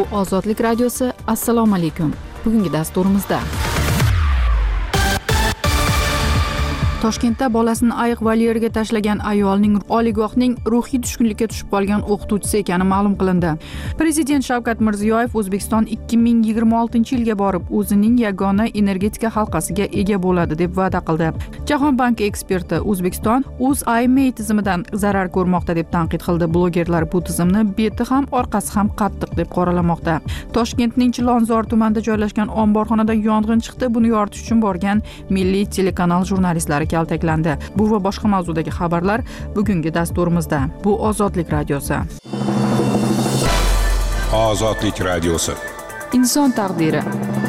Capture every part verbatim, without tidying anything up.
Bu Ozodlik radiosi. Assalomu alaykum. Bugungi dasturimizda Toshkentda bolasini ayiq volyeriga tashlagan ayolning oliygohning ruhiy tushkunlikka tushib qolgan o'qituvchisi ekani ma'lum qilindi. Prezident Shavkat Mirziyoyev O'zbekiston ikki ming yigirma oltinchi yilga borib o'zining yagona energetika halqasiga ega bo'ladi deb va'da qildi. Jahon banki eksperti O'zbekiston UzIMey tizimidan zarar ko'rmoqda deb tanqid qildi. Blogerlar bu tizimni beti ham orqasi ham qattiq deb qoralamoqda. Toshkentning Chilonzor tumanida joylashgan omborxonada yong'in chiqdi. Buni yoritish uchun borgan Milliy telekanal jurnalistlari kaltaklandi. Bu va boshqa mavzudagi xabarlar bugungi dasturimizda. Bu Ozodlik radiosi. Ozodlik radiosi. Inson taqdiri.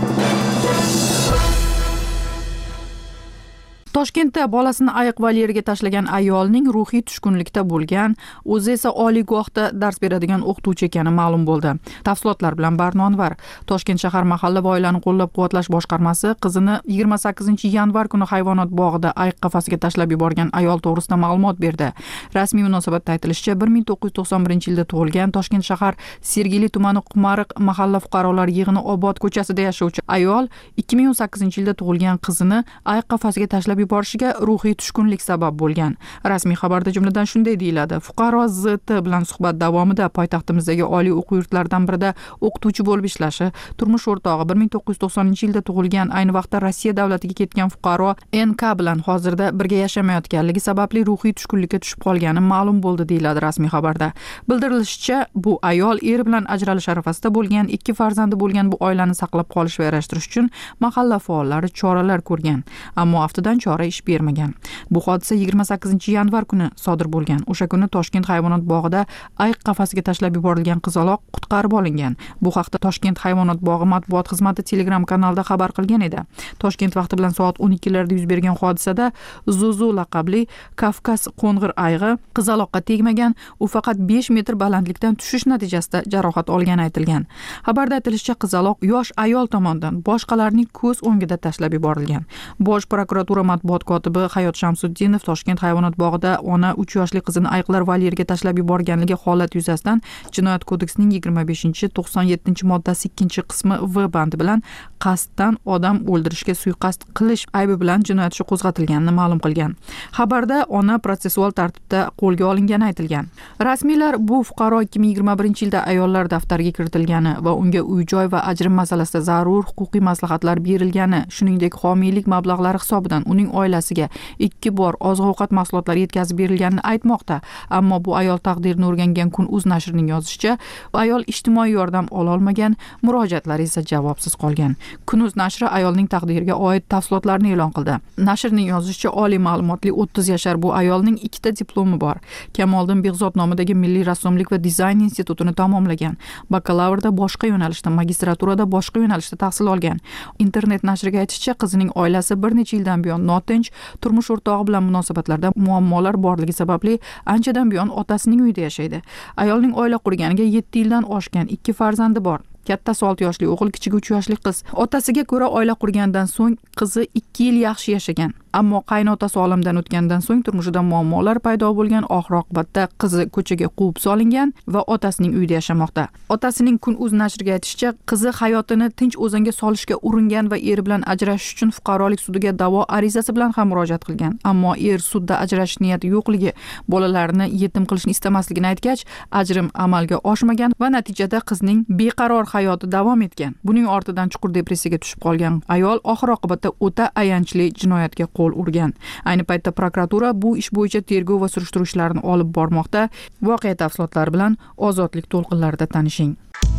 Toshkentda bolasini ayiq volyeriga tashlagan ayolning ruhiy tushkunlikda bo'lgan, o'zi esa oliygohda dars beradigan o'qituvchi ekani ma'lum bo'ldi. Tafsilotlar bilan Barno Anvar. Toshkent shahar mahalla va oilani qo'llab-quvvatlash boshqarmasi qizini yigirma sakkizinchi yanvar kuni hayvonot bog'ida ayiq qafasiga tashlab yuborgan ayol to'g'risida ma'lumot berdi. Rasmiy munosabatda aytilishicha, bir ming to'qqiz yuz to'qson birinchi yilda tug'ilgan Toshkent shahar Sergeli tumani Qumariq mahalla fuqarolar yig'ini Obod ko'chasida yashovchi ayol ikki ming o'n sakkizinchi yilda tug'ilgan qizini ayiq qafasiga tashlab borishiga ruhiy tushkunlik sabab bo'lgan. Rasmiy xabarda jumladan shunday deyiladi: fuqaro Z T bilan suhbat davomida poytaxtimizdagi oliy o'quv yurtlaridan birida o'qituvchi bo'lib ishlashi, turmush o'rtog'i bir ming to'qqiz yuz to'qsoninchi yilda tug'ilgan, ayni vaqtda Rossiya davlatiga ketgan fuqaro N K bilan hozirda birga yashamayotganligi sababli ruhiy tushkunlikka tushib qolgani ma'lum bo'ldi, deyiladi rasmiy xabarda. Bildirilishicha, bu ayol eri bilan ajralish arafasida bo'lgan, ikki farzandi bo'lgan bu oilani saqlab qolish va yarashtirish uchun mahalla faollari choralar ko'rgan. Ammo aftidan chora ish bermagan. Bu hodisa yigirma sakkizinchi yanvar kuni sodir bo'lgan. O'sha kuni Toshkent hayvonot bog'ida ayiq qafasiga tashlab yuborilgan qizaloq qutqarib olingan. Bu haqda Toshkent hayvonot bog'i matbuot xizmati Telegram kanalida xabar qilgan edi. Toshkent vaqti bilan soat o'n ikkilarda yuz bergan hodisada Zuzu laqabli Kavkaz qo'ng'ir ayg'i qizaloqqa tegmagan, u faqat besh metr balandlikdan tushish natijasida jarohat olgani aytilgan. Xabarda aytilishicha, qizaloq yosh ayol tomonidan boshqalarning ko'z o'ngida tashlab yuborilgan. Bosh prokuratura matbuot kotibi Hayot Shamsuddinov Toshkent hayvonot bog'ida ona uch yoshli qizini ayiqlar volyeriga tashlab yuborganligi holat yuzasidan Jinoyat kodeksining yigirma beshinchi to'qson yettinchi moddasi ikkinchi qismi V bandi bilan qasddan odam o'ldirishga suiqasd qilish aybi bilan jinoyat ishi qo'zg'atilganini ma'lum qilgan. Xabarda ona protsessual tartibda qo'lga olingani aytilgan. Rasmiylar bu fuqaro ikki ming yigirma birinchi yilda ayollar daftariga kiritilgani va unga uy-joy va ajrim masalasida zarur huquqiy maslahatlar berilgani, shuningdek homiylik mablag'lari hisobidan uning oilasiga ikki bor oziq-ovqat mahsulotlari yetkazib berilganini aytmoqda. Ammo bu ayol taqdirini o'rgangan Kun uz nashrining yozishicha, ayol ijtimoiy yordam ola olmagan, murojaatlari esa javobsiz qolgan. Kun uz nashri ayolning taqdiriga oid tafsilotlarni e'lon qildi. Nashrning yozishicha, oliy ma'lumotli o'ttiz yashar bu ayolning ikkita diplomi bor. Kamoliddin Begzod nomidagi Milliy rassomlik va dizayn institutini tamomlagan. Bakalavrda boshqa yo'nalishda, magistraturada boshqa yo'nalishda tahsil olgan. Internet nashriga aytishicha, qizining oilasi bir necha yildan buyon notinch, turmush o'rtog'i bilan munosabatlarda muammolar borligi sababli anchadan buyon otasining uyida yashaydi. Ayolning oila qurganiga yetti yildan oshgan, ikki farzandi bor. Kattasi olti yoshli o'g'il, kichigi uch yoshli qiz. Otasiga ko'ra oila qurgandan so'ng qizi ikki yil yaxshi yashagan. Ammo qaynotasi olamdan o'tgandan so'ng turmushida muammolar paydo bo'lgan, oxir oqibatda qizi ko'chaga quvib solingan va otasining uyida yashamoqda. Otasining Kun uz nashriga aytishicha, qizi hayotini tinch o'zanga solishga uringan va eri bilan ajrashish uchun fuqarolik sudiga da'vo arizasi bilan ham murojaat qilgan. Ammo er sudda ajrashish niyati yo'qligi, bolalarini yetim qilishni istamasligini aytgach, ajrim amalga oshmagan va natijada qizning beqaror hayoti davom etgan. Buning ortidan chuqur depressiyaga tushib qolgan ayol oxir oqibatda o'ta ayanchli jinoyatga qo'l urgan. Ayni paytda prokuratura bu ish bo'yicha tergov va surishtiruv ishlarini olib bormoqda. Voqea tafsilotlari bilan Ozodlik to'lqinlarida tanishing.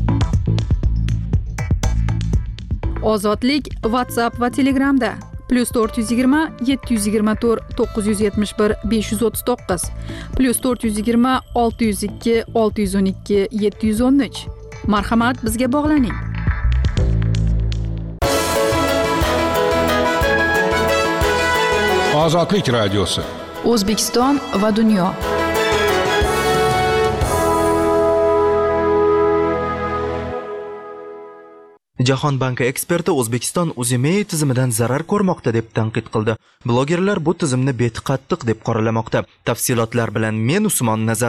Ozodlik WhatsApp va Telegramda plus to'rt yuz yigirma yetti yuz yigirma to'rt to'qqiz yuz yetmish bir besh yuz o'ttiz to'qqiz plus to'rt yuz yigirma olti yuz ikki olti yuz o'n ikki yetti yuz o'n uch. Marhamat, bizga bog'laning. Ozodlik radiosi. O'zbekiston va dunyo. Jahon banki eksperti O'zbekiston UzIMey tizimidan zarar ko'rmoqda deb tanqid qildi. Blogerlar bu tizimni beti qattiq deb qoralamoqda. Tafsilotlar bilan men Usmon Nazar.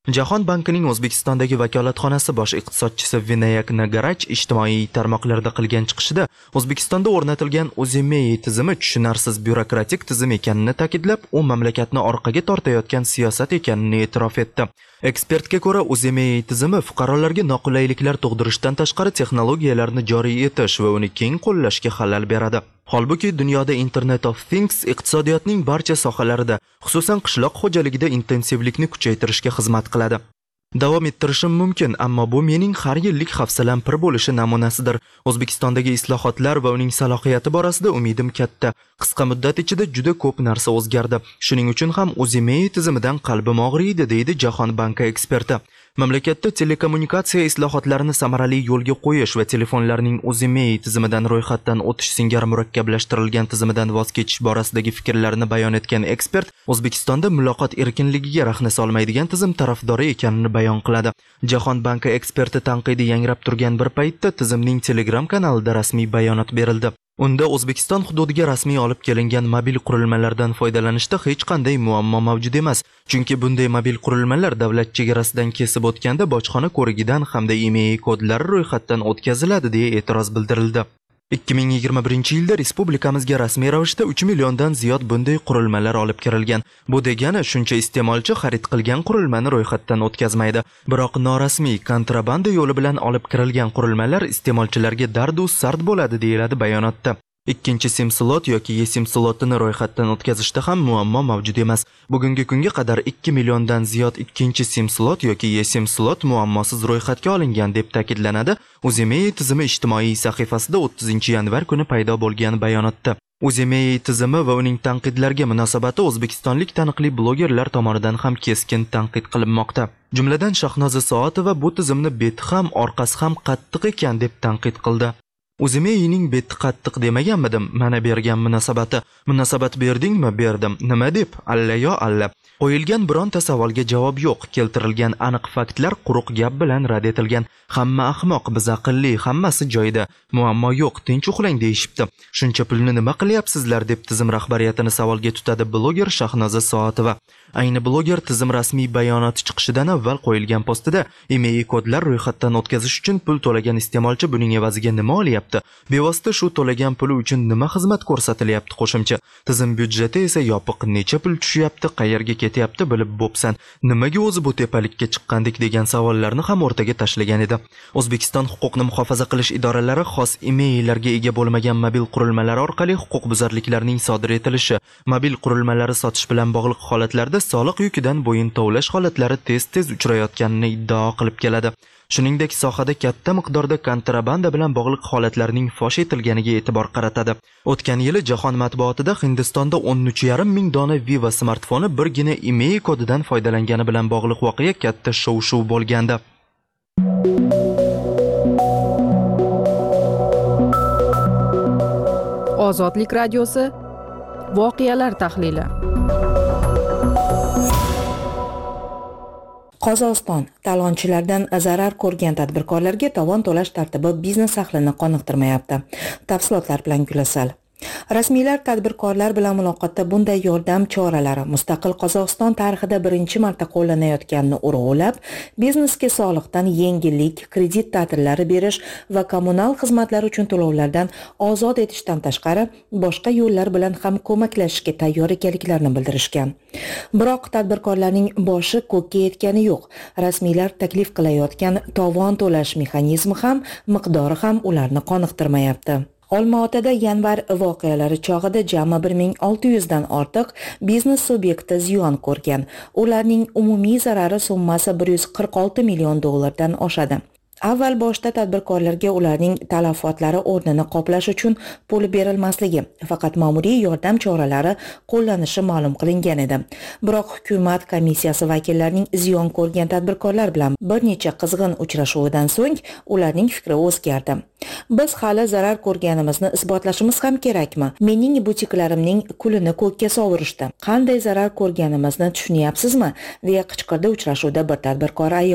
Jahon bankining O'zbekistondagi vakolatxonasi bosh iqtisodchisi Vinayak Nagarach ijtimoiy tarmoqlarda qilgan chiqishida O'zbekistonda o'rnatilgan Uzimei tizimi tushunarsiz byurokratik tizim ekanini ta'kidlab, u mamlakatni orqaga tortayotgan siyosat ekanini e'tirof etdi. Ekspertga ko'ra, Uzimei tizimi fuqarolarga noqulayliklar tug'dirishdan tashqari texnologiyalarni joriy etish va uni keng qo'llashga xalal beradi. Holbuki dunyoda Internet of Things iqtisodiyotning barcha sohalarida, xususan qishloq xo'jaligida intensivlikni kuchaytirishga xizmat qiladi. Davom ettirishim mumkin, ammo bu mening har yillik hafsalam pir bo'lishi namunasidir. O'zbekistondagi islohotlar va uning salohiyati borasida umidim katta. Qisqa muddat ichida juda ko'p narsa o'zgardi. Shuning uchun ham Uzimei tizimidan qalbim og'riydi, deydi Jahon banki eksperti. Mamlakatda telekommunikatsiya islohotlarini samarali yo'lga qo'yish va telefonlarning Uzimei tizimidan ro'yxatdan o'tish singari murakkablashtirilgan tizimidan voz kechish borasidagi fikrlarini bayon etgan ekspert, O'zbekistonda muloqot erkinligiga rahna solmaydigan tizim tarafdori ekanini bayon qiladi. Jahon banki eksperti tanqidi yangrab turgan bir paytda tizimning Telegram kanalida rasmiy bayonot berildi. Unda O'zbekiston hududiga rasmiy olib kelingan mobil qurilmalardan foydalanishda hech qanday muammo mavjud emas. Chunki bunday mobil qurilmalar davlat chegarasidan kesib o'tganda bojxona ko'rigidan hamda IMEI kodlari ro'yxatdan o'tkaziladi deya e'tiroz bildirildi. ikki ming yigirma birinchi yilda respublikamizga rasmiy ravishda uch milliondan ziyod bunday qurilmalar olib kirilgan. Bu degani shuncha iste'molchi xarid qilgan qurilmani ro'yxatdan o'tkazmaydi. Biroq norasmiy kontrabanda yo'li bilan olib kirilgan qurilmalar iste'molchilarga dardu sard bo'ladi, deyiladi bayonotda. Ikkinchi sim slot yoki eSIM slotini ro'yxatdan o'tkazishda ham muammo mavjud emas. Bugungi kunga qadar ikki milliondan ziyod ikkinchi sim slot yoki eSIM slot muammosiz ro'yxatga olingan deb ta'kidlanadi Uzimei tizimi ijtimoiy sahifasida o'ttizinchi yanvar kuni paydo bo'lgan bayonotda. Uzimei tizimi va uning tanqidlarga munosabati o'zbekistonlik taniqli blogerlar tomonidan ham keskin tanqid qilinmoqda. Jumladan Shahnoza Soatova bu tizimni beti ham orqasi ham qattiq ekan deb tanqid qildi. Uzimeining beti qattiq demaganmidim, mana bergan munosabati. Munosabat berdingmi? Berdim. Nima deb? Alla yo alla. Qo'yilgan bironta savolga javob yo'q. Keltirilgan aniq faktlar quruq gap bilan rad etilgan. Hamma ahmoq, biz aqlli, hammasi joyida. Muammo yo'q, tinch uxlang deyishibdi. Shuncha pulni nima qilyapsizlar deb tizim rahbariyatini savolga tutadi bloger Shahnoza Soatova. Ayni bloger tizim rasmiy bayonoti chiqishidan avval qo'yilgan postida IMEI kodlar ro'yxatdan o'tkazish uchun pul to'lagan iste'molchi buning evaziga nima olyapti? Bevosita shu to'lagan puli uchun nima xizmat ko'rsatilyapti? Qo'shimcha tizim byudjeti esa yopiq, necha pul tushyapti, qayerga ketyapti bilib bo'psan. Nimaga o'zi bu tepalikka chiqqandik degan savollarni ham o'rtaga tashlagan edi. O'zbekiston huquqni muhofaza qilish idoralari xos IMEIlarga ega bo'lmagan mobil qurilmalar orqali huquqbuzarliklarning sodir etilishi, mobil qurilmalari sotish bilan bog'liq holatlarda soliq yukidan bo'yin tovlash holatlari tez-tez uchrayotganini iddao qilib keladi. Shuningdek, sohada katta miqdorda kontrabanda bilan bog'liq holatlarning fosh etilganiga e'tibor qaratadi. O'tgan yili jahon matbuotida Hindistonda o'n uch yarim ming dona Viva smartfoni birgina IMEI kodidan foydalangani bilan bog'liq voqea katta shov-shuv bo'lgandi. Ozodlik radiosi voqealar tahlili. Qozog'iston talonchilardan zarar ko'rgan tadbirkorlarga tovon to'lash tartibi biznes ahlini qoniqtirmayapti. Tafsilotlar bilan Gulasal. Rasmiylar tadbirkorlar bilan muloqotda bunday yordam choralari mustaqil Qozog'iston tarixida birinchi marta qo'llanayotganini urg'ulab, biznesga soliqdan yengillik, kredit ta'tillari berish va kommunal xizmatlar uchun to'lovlardan ozod etishdan tashqari boshqa yo'llar bilan ham ko'maklashishga tayyor ekanliklarini bildirishgan. Biroq tadbirkorlarning boshi ko'kka yetgani yo'q. Rasmiylar taklif qilayotgan tovon to'lash mexanizmi ham, miqdori ham ularni qoniqtirmayapti. Olmaotada yanvar voqealari chog'ida jami bir ming olti yuz dan ortiq biznes subyekti ziyon ko'rgan. Ularning umumiy zarari summasi bir yuz qirq olti million dollardan oshadi. Avval boshda tadbirkorlarga ularning talafotlari o'rnini qoplash uchun pul berilmasligi, faqat ma'muriy yordam choralari qo'llanishi ma'lum qilingan edi. Biroq hukumat komissiyasi vakillarining ziyon ko'rgan tadbirkorlar bilan bir necha qizg'in uchrashuvidan so'ng ularning fikri o'zgardi. Biz hali zarar ko'rganimizni isbotlashimiz ham kerakmi? Mening butiklarimning kulini ko'kka sovurishdi. Qanday zarar ko'rganimizni tushunyapsizmi? deya qichqirdi uchrashuvda bir tadbirkor ayol.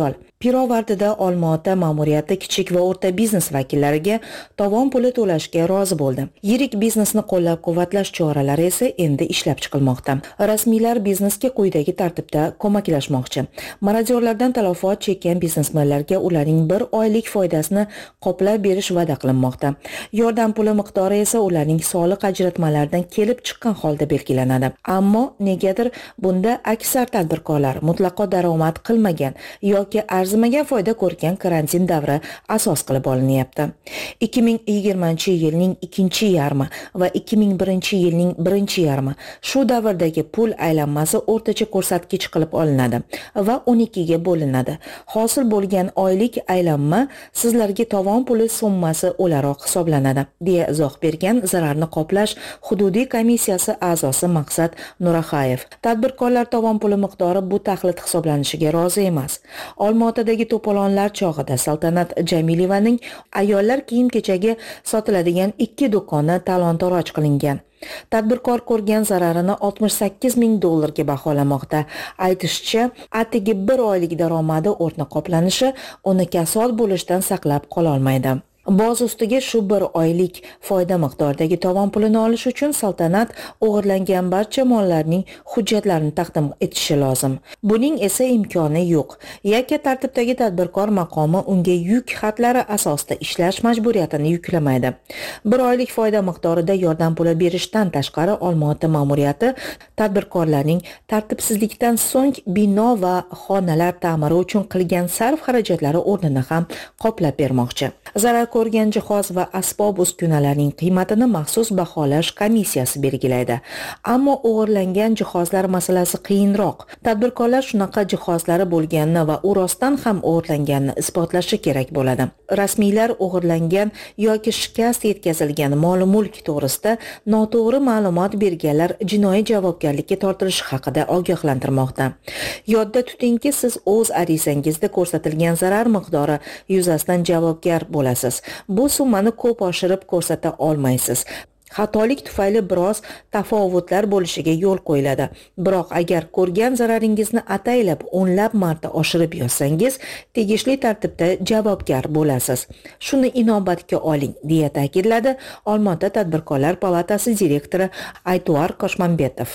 Pirovardida Olmaota ma'muriyati kichik va o'rta biznes vakillariga tovon puli to'lashga rozi bo'ldi. Yirik biznesni qo'llab-quvvatlash choralari esa endi ishlab chiqilmoqda. Rasmiylar biznesga quyidagi tartibda ko'maklashmoqchi. Marodyorlardan talafot chekkan biznesmenlarga ularning bir oylik foydasini qoplab berish va'da qilinmoqda. Yordam puli miqdori esa ularning soliq ajratmalaridan kelib chiqqan holda belgilanadi. Ammo negadir bunda aksar tadbirkorlar mutlaqo daromad qilmagan yoki arzimagan foyda ko'rgan karantin davri asos qilib olinyapti. ikki ming yigirmanchi yilning ikkinchi yarmi va ikki ming birinchi yilning birinchi yarmi shu davrdagi pul aylanmasi o'rtacha ko'rsatkich qilib olinadi va o'n ikkiga bo'linadi. Hosil bo'lgan oylik aylanma sizlarga tovon puli summasi o'laroq hisoblanadi, deya izoh bergan zararni qoplash hududiy komissiyasi a'zosi Maqsad Nuraxayev. Tadbirkorlar tovon puli miqdori bu taxlit hisoblanishiga rozi emas. Olmaotadagi to'polonlar chog'ida Saltanat Jamilevaning ayollar kiyim-kechagi sotiladigan ikki do'koni talon-toroj qilingan. Tadbirkor ko'rgan zararini oltmish sakkiz ming dollarga baholamoqda. Aytishicha, atigi bir oylik daromadi o'rni qoplanishi uni kasod bo'lishdan saqlab qola olmaydi. Boz ustiga shu bir oylik foyda miqdoridagi tovon pulini olish uchun Saltanat o'g'irlangan barcha mollarning hujjatlarini taqdim etishi lozim. Buning esa imkoni yo'q. Yakka tartibdagi tadbirkor maqomi unga yuk xatlari asosida ishlash majburiyatini yuklamaydi. Bir oylik foyda miqdorida yordam puli berishdan tashqari Olmaota ma'muriyati tadbirkorlarning tartibsizlikdan so'ng bino va xonalar ta'miri uchun qilgan sarf xarajatlari o'rnini ham qoplab bermoqchi. Zarar ko'rgan jihoz va asbob uskunalarning qiymatini maxsus baholash komissiyasi belgilaydi. Ammo o'g'irlangan jihozlar masalasi qiyinroq. Tadbirkorlar shunaqa jihozlari bo'lganini va u rostdan ham o'g'irlanganini isbotlashi kerak bo'ladi. Rasmiylar o'g'irlangan yoki shikast yetkazilgan mol-mulk to'g'risida noto'g'ri ma'lumot berganlar jinoiy javobgarlikka tortilishi haqida ogohlantirmoqda. Yodda tutingki, siz o'z arizangizda ko'rsatilgan zarar miqdori yuzasidan javobgar bo'lasiz. Bu summani ko'p oshirib ko'rsata olmaysiz. Xatolik tufayli biroz tafovutlar bo'lishiga yo'l qo'yiladi. Biroq agar ko'rgan zararingizni ataylab o'nlab marta oshirib yozsangiz, tegishli tartibda javobgar bo'lasiz. Shuni inobatga oling, deya ta'kidladi Olmaota Tadbirkorlar palatasi direktori Aytuar Qoshmanbetov.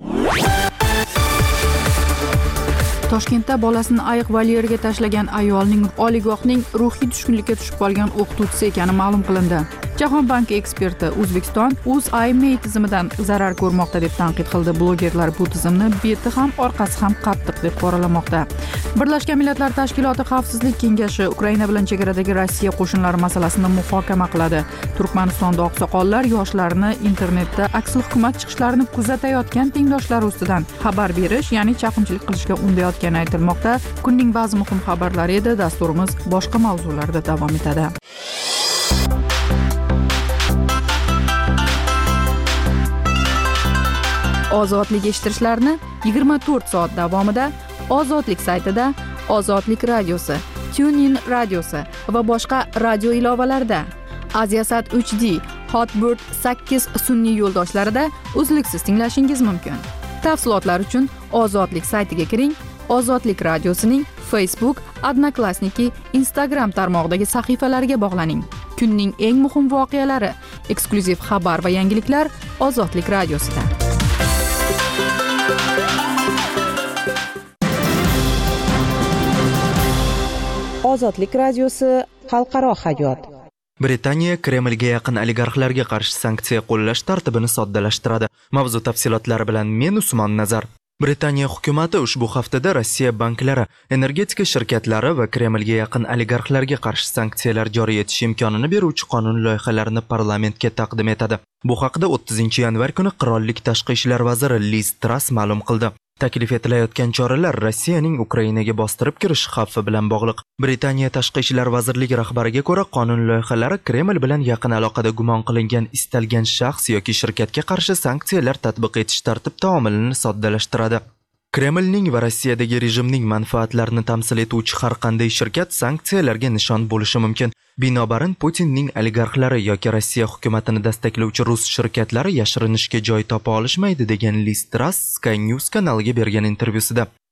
Toshkentda bolasini ayiq volyeriga tashlagan ayolning oliygohning ruhiy tushkunlikka tushib qolgan o'qituvchisi ekani ma'lum qilindi. Jahon banki eksperti O'zbekiston UzIMey tizimidan zarar ko'rmoqda deb tanqid qildi. Blogerlar bu tizimni beti ham orqasi ham qattiq deb qoralamoqda. Birlashgan Millatlar Tashkiloti Xavfsizlik kengashi Ukraina bilan chegaradagi Rossiya qo'shinlari masalasini muhokama qiladi. Turkmanistonda oqsoqollar yoshlarni internetda aksil hukumat chiqishlarini kuzatayotgan tengdoshlari ustidan xabar berish, ya'ni chaqimchilik qilishga undayotgani aytilmoqda. Kunning ba'zi muhim xabarlari edi. Dasturimiz boshqa mavzularda davom etadi. Ozodlik eshittirishlarni yigirma to'rt soat davomida Ozodlik saytida, Ozodlik radiosi, TuneIn radiosi va boshqa radio ilovalarida, Aziasat uch D, Hotbird sakkiz sun'iy yo'ldoshlarida uzluksiz tinglashingiz mumkin. Tafsilotlar uchun Ozodlik saytiga kiring. Ozodlik radiosining Facebook, Odnoklassniki, Instagram tarmog'idagi sahifalariga bog'laning. Kunning eng muhim voqealari, eksklyuziv xabar va yangiliklar Ozodlik radiosida. Ozodlik radiosi xalqaro hayot. Britaniya Kremlga yaqin oligarxlarga qarshi sanksiya qo'llash tartibini soddalashtiradi. Mavzu tafsilotlari bilan men Usmon Nazar. Britaniya hukumati ushbu haftada Rossiya banklari, energetika shirkatlari va Kremlga yaqin oligarxlarga qarshi sanksiyalar joriy etish imkonini beruvchi qonun loyihalarini parlamentga taqdim etadi. Bu haqda o'ttizinchi yanvar kuni qirollik tashqi ishlar vaziri Liz Truss ma'lum qildi. Taklif etilayotgan choralar Rossiyaning Ukrainaga bostirib kirish xavfi bilan bog'liq. Britaniya tashqi ishlar vazirligi rahbariga ko'ra, qonun loyihalari Kreml bilan yaqin aloqada gumon qilingan istalgan shaxs yoki shirkatga qarshi sanksiyalar tatbiq etish tartib-taomilini soddalashtiradi. Kremlning va Rossiyadagi rejimning manfaatlarini tamsil etuvchi har qanday shirkat sanksiyalarga nishon bo'lishi mumkin. Binobarin Putinning oligarxlari yoki Rossiya hukumatini dastaklovchi rus shirkatlari yashirinishga joy topa olishmaydi, degan Liz Truss Sky News kanaliga bergan intervyusida.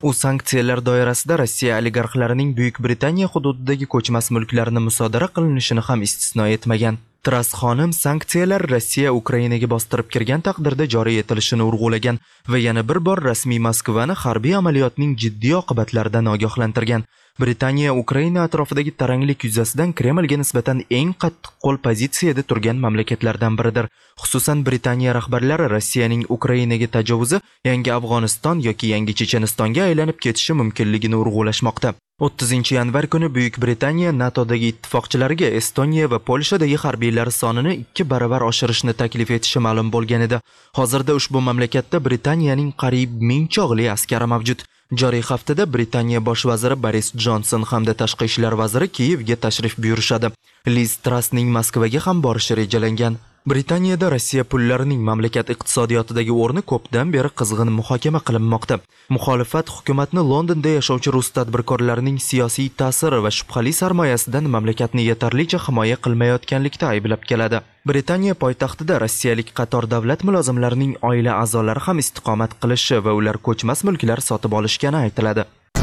U sanksiyalar doirasida Rossiya oligarxlarining Buyuk Britaniya hududidagi ko'chmas mulklarini musodara qilinishini ham istisno etmagan. Tras xonim sanksiyalar Rossiya Ukrainaga bostirib kirgan taqdirda joriy etilishini urg'ulagan va yana bir bor rasmiy Moskvani harbiy amaliyotning jiddiy oqibatlaridan ogohlantirgan. Britaniya Ukraina atrofidagi taranglik yuzasidan Kremlga nisbatan eng qattiq qo'l pozitsiyada turgan mamlakatlardan biridir. Xususan Britaniya rahbarlari Rossiyaning Ukrainaga tajovuzi yangi Afg'oniston yoki yangi Chechenistonga aylanib ketishi mumkinligini urg'ulashmoqda. o'ttizinchi yanvar kuni Buyuk Britaniya NATOdagi ittifoqchilariga Estoniya va Polshadagi harbiylar sonini ikki baravar oshirishni taklif etishi ma'lum bo'lgan edi. Hozirda ushbu mamlakatda Britaniyaning qariyb ming chog'li askari mavjud. Joriy haftada Britaniya bosh vaziri Boris Johnson hamda tashqi ishlar vaziri Kiyevga tashrif buyurishadi. Liz Trussning Moskvaga ham borishi rejalangan. Britaniyada Rossiya pullarining mamlakat iqtisodiyotidagi o'rni ko'pdan beri qizg'in muhokama qilinmoqda. Muxolifat hukumatni Londonda yashovchi rus tadbirkorlarining siyosiy ta'siri va shubhali sarmoyasidan mamlakatni yetarlicha himoya qilmayotganlikda ayblab keladi. Britaniya poytaxtida rossiyalik qator davlat mulozimlarining oila a'zolari ham istiqomat qilishi va ular ko'chmas mulklar sotib olishgani aytiladi.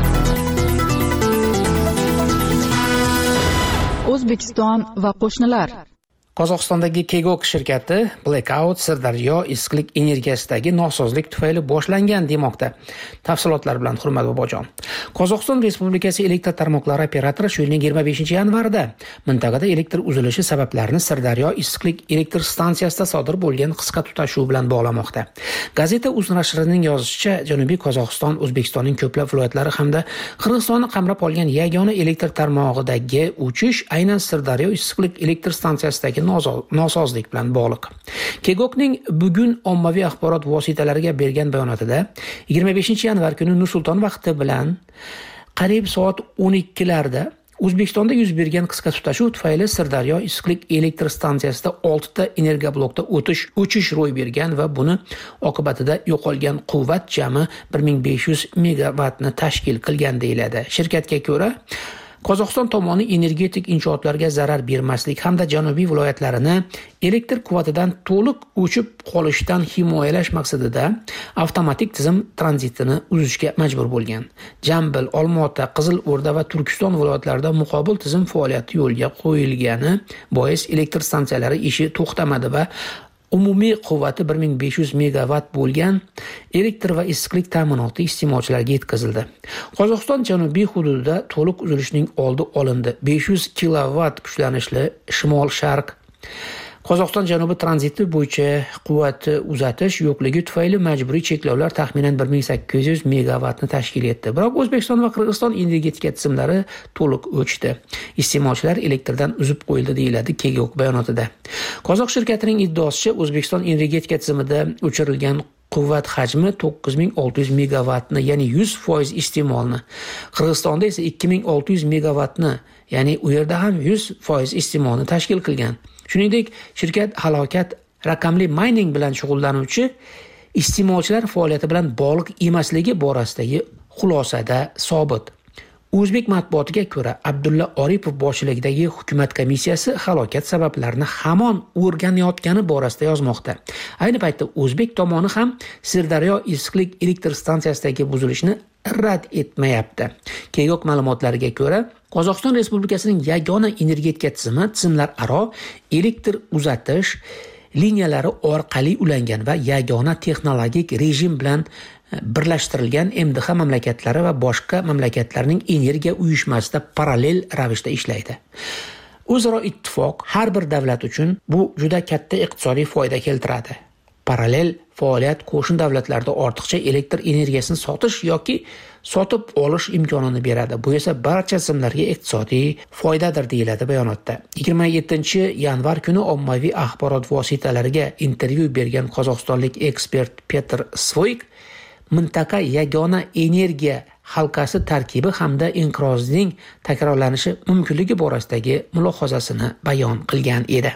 O'zbekiston va qo'shnilar. Qozog'istondagi Kegok shirkati blackout Sirdaryo issiqlik energiyasidagi nosozlik tufayli boshlangan demoqda. Tafsilotlar bilan Hurmat Bobojon. Qozog'iston Respublikasi elektr tarmoqlari operatori shu yilning yigirma beshinchi yanvarida mintaqada elektr uzilishi sabablarini Sirdaryo issiqlik elektr stansiyasida sodir bo'lgan qisqa tutashuv bilan bog'lamoqda. Gazeta uz nashrining yozishicha, Janubiy Qozog'iston O'zbekistonning ko'plab viloyatlari hamda Qirg'izistonni qamrab olgan yagona elektr tarmog'idagi o'chish aynan Sirdaryo issiqlik elektr stansiyasidagi nosozlik bilan bog'liq. Kegokning bugun ommaviy axborot vositalariga bergan bayonotida yigirma beshinchi yanvar kuni Nur-Sulton vaqti bilan qariyb soat o'n ikkilarda O'zbekistonda yuz bergan qisqa tutashuv tufayli Sirdaryo issiqlik elektr stansiyasida oltita energiyablokda o'tish o'chish ro'y bergan va buni oqibatida yo'qolgan quvvat jami bir ming besh yuz megavatni tashkil qilgan deyiladi. Shirkatga ko'ra, Qozog'iston tomoni energetik inshootlarga zarar bermaslik hamda janubiy viloyatlarini elektr quvvatidan to'liq o'chib qolishdan himoyalash maqsadida avtomatik tizim tranzitini uzishga majbur bo'lgan. Jambil, Olmaota, Qizilo'rda va Turkiston viloyatlarida muqobil tizim faoliyati yo'lga qo'yilgani bois elektr stansiyalari ishi to'xtamadi va umumiy quvvati bir ming besh yuz megavat bo'lgan elektr va issiqlik ta'minoti iste'molchilarga yetkazildi. Qozog'iston janubiy hududida to'liq uzilishning oldi olindi. besh yuz kilovatt kuchlanishli shimol-sharq Qozog'iston janubi tranziti bo'yicha quvvat uzatish yo'qligi tufayli majburiy cheklovlar taxminan bir ming sakkiz yuz megavatni tashkil etdi. Biroq O'zbekiston va Qirg'iziston energetika tizimlari to'liq o'chdi. Iste'molchilar elektrdan uzib qo'yildi deyiladi Kegok bayonotida. Qozoq shirkatining iddaosicha O'zbekiston energetika tizimida o'chirilgan quvvat hajmi to'qqiz ming olti yuz megavatni, ya'ni yuz foiz iste'molni. Qirg'izistonda esa ikki ming olti yuz megavatni, ya'ni u yerda ham yuz foiz iste'molni tashkil qilgan. Shuningdek, shirkat halokat raqamli mining bilan shug'ullanuvchi iste'molchilar faoliyati bilan bog'liq emasligi borasidagi xulosada sobit. O'zbek matbuotiga ko'ra, Abdulla Oripov boshchiligidagi hukumat komissiyasi halokat sabablarini hamon o'rganayotgani borasida yozmoqda. Ayni paytda O'zbek tomoni ham Sirdaryo issiqlik elektr stansiyasidagi buzilishni rad etmayapti. Kegok ma'lumotlariga ko'ra, Qozog'iston Respublikasining yagona energetika tizimi tizimlar-aro elektr uzatish liniyalari orqali ulangan va yagona texnologik rejim bilan birlashtirilgan M D H mamlakatlari va boshqa mamlakatlarning energiya uyushmasida parallel ravishda ishlaydi. O'zaro ittifoq har bir davlat uchun bu juda katta iqtisodiy foyda keltiradi. Parallel faoliyat qo'shni davlatlarda ortiqcha elektr energiyasini sotish yoki sotib olish imkonini beradi. Bu esa barcha tizimlarga iqtisodiy foydadir deyiladi bayonotda. yigirma yettinchi yanvar kuni ommaviy axborot vositalariga intervyu bergan qozog'istonlik ekspert Petr Svoyk mintaqa yagona energiya halqasi tarkibi hamda inqirozning takrorlanishi mumkinligi borasidagi mulohazasini bayon qilgan edi.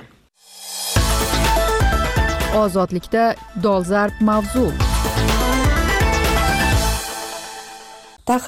Ozodlikda dolzarb mavzu. Tahlil: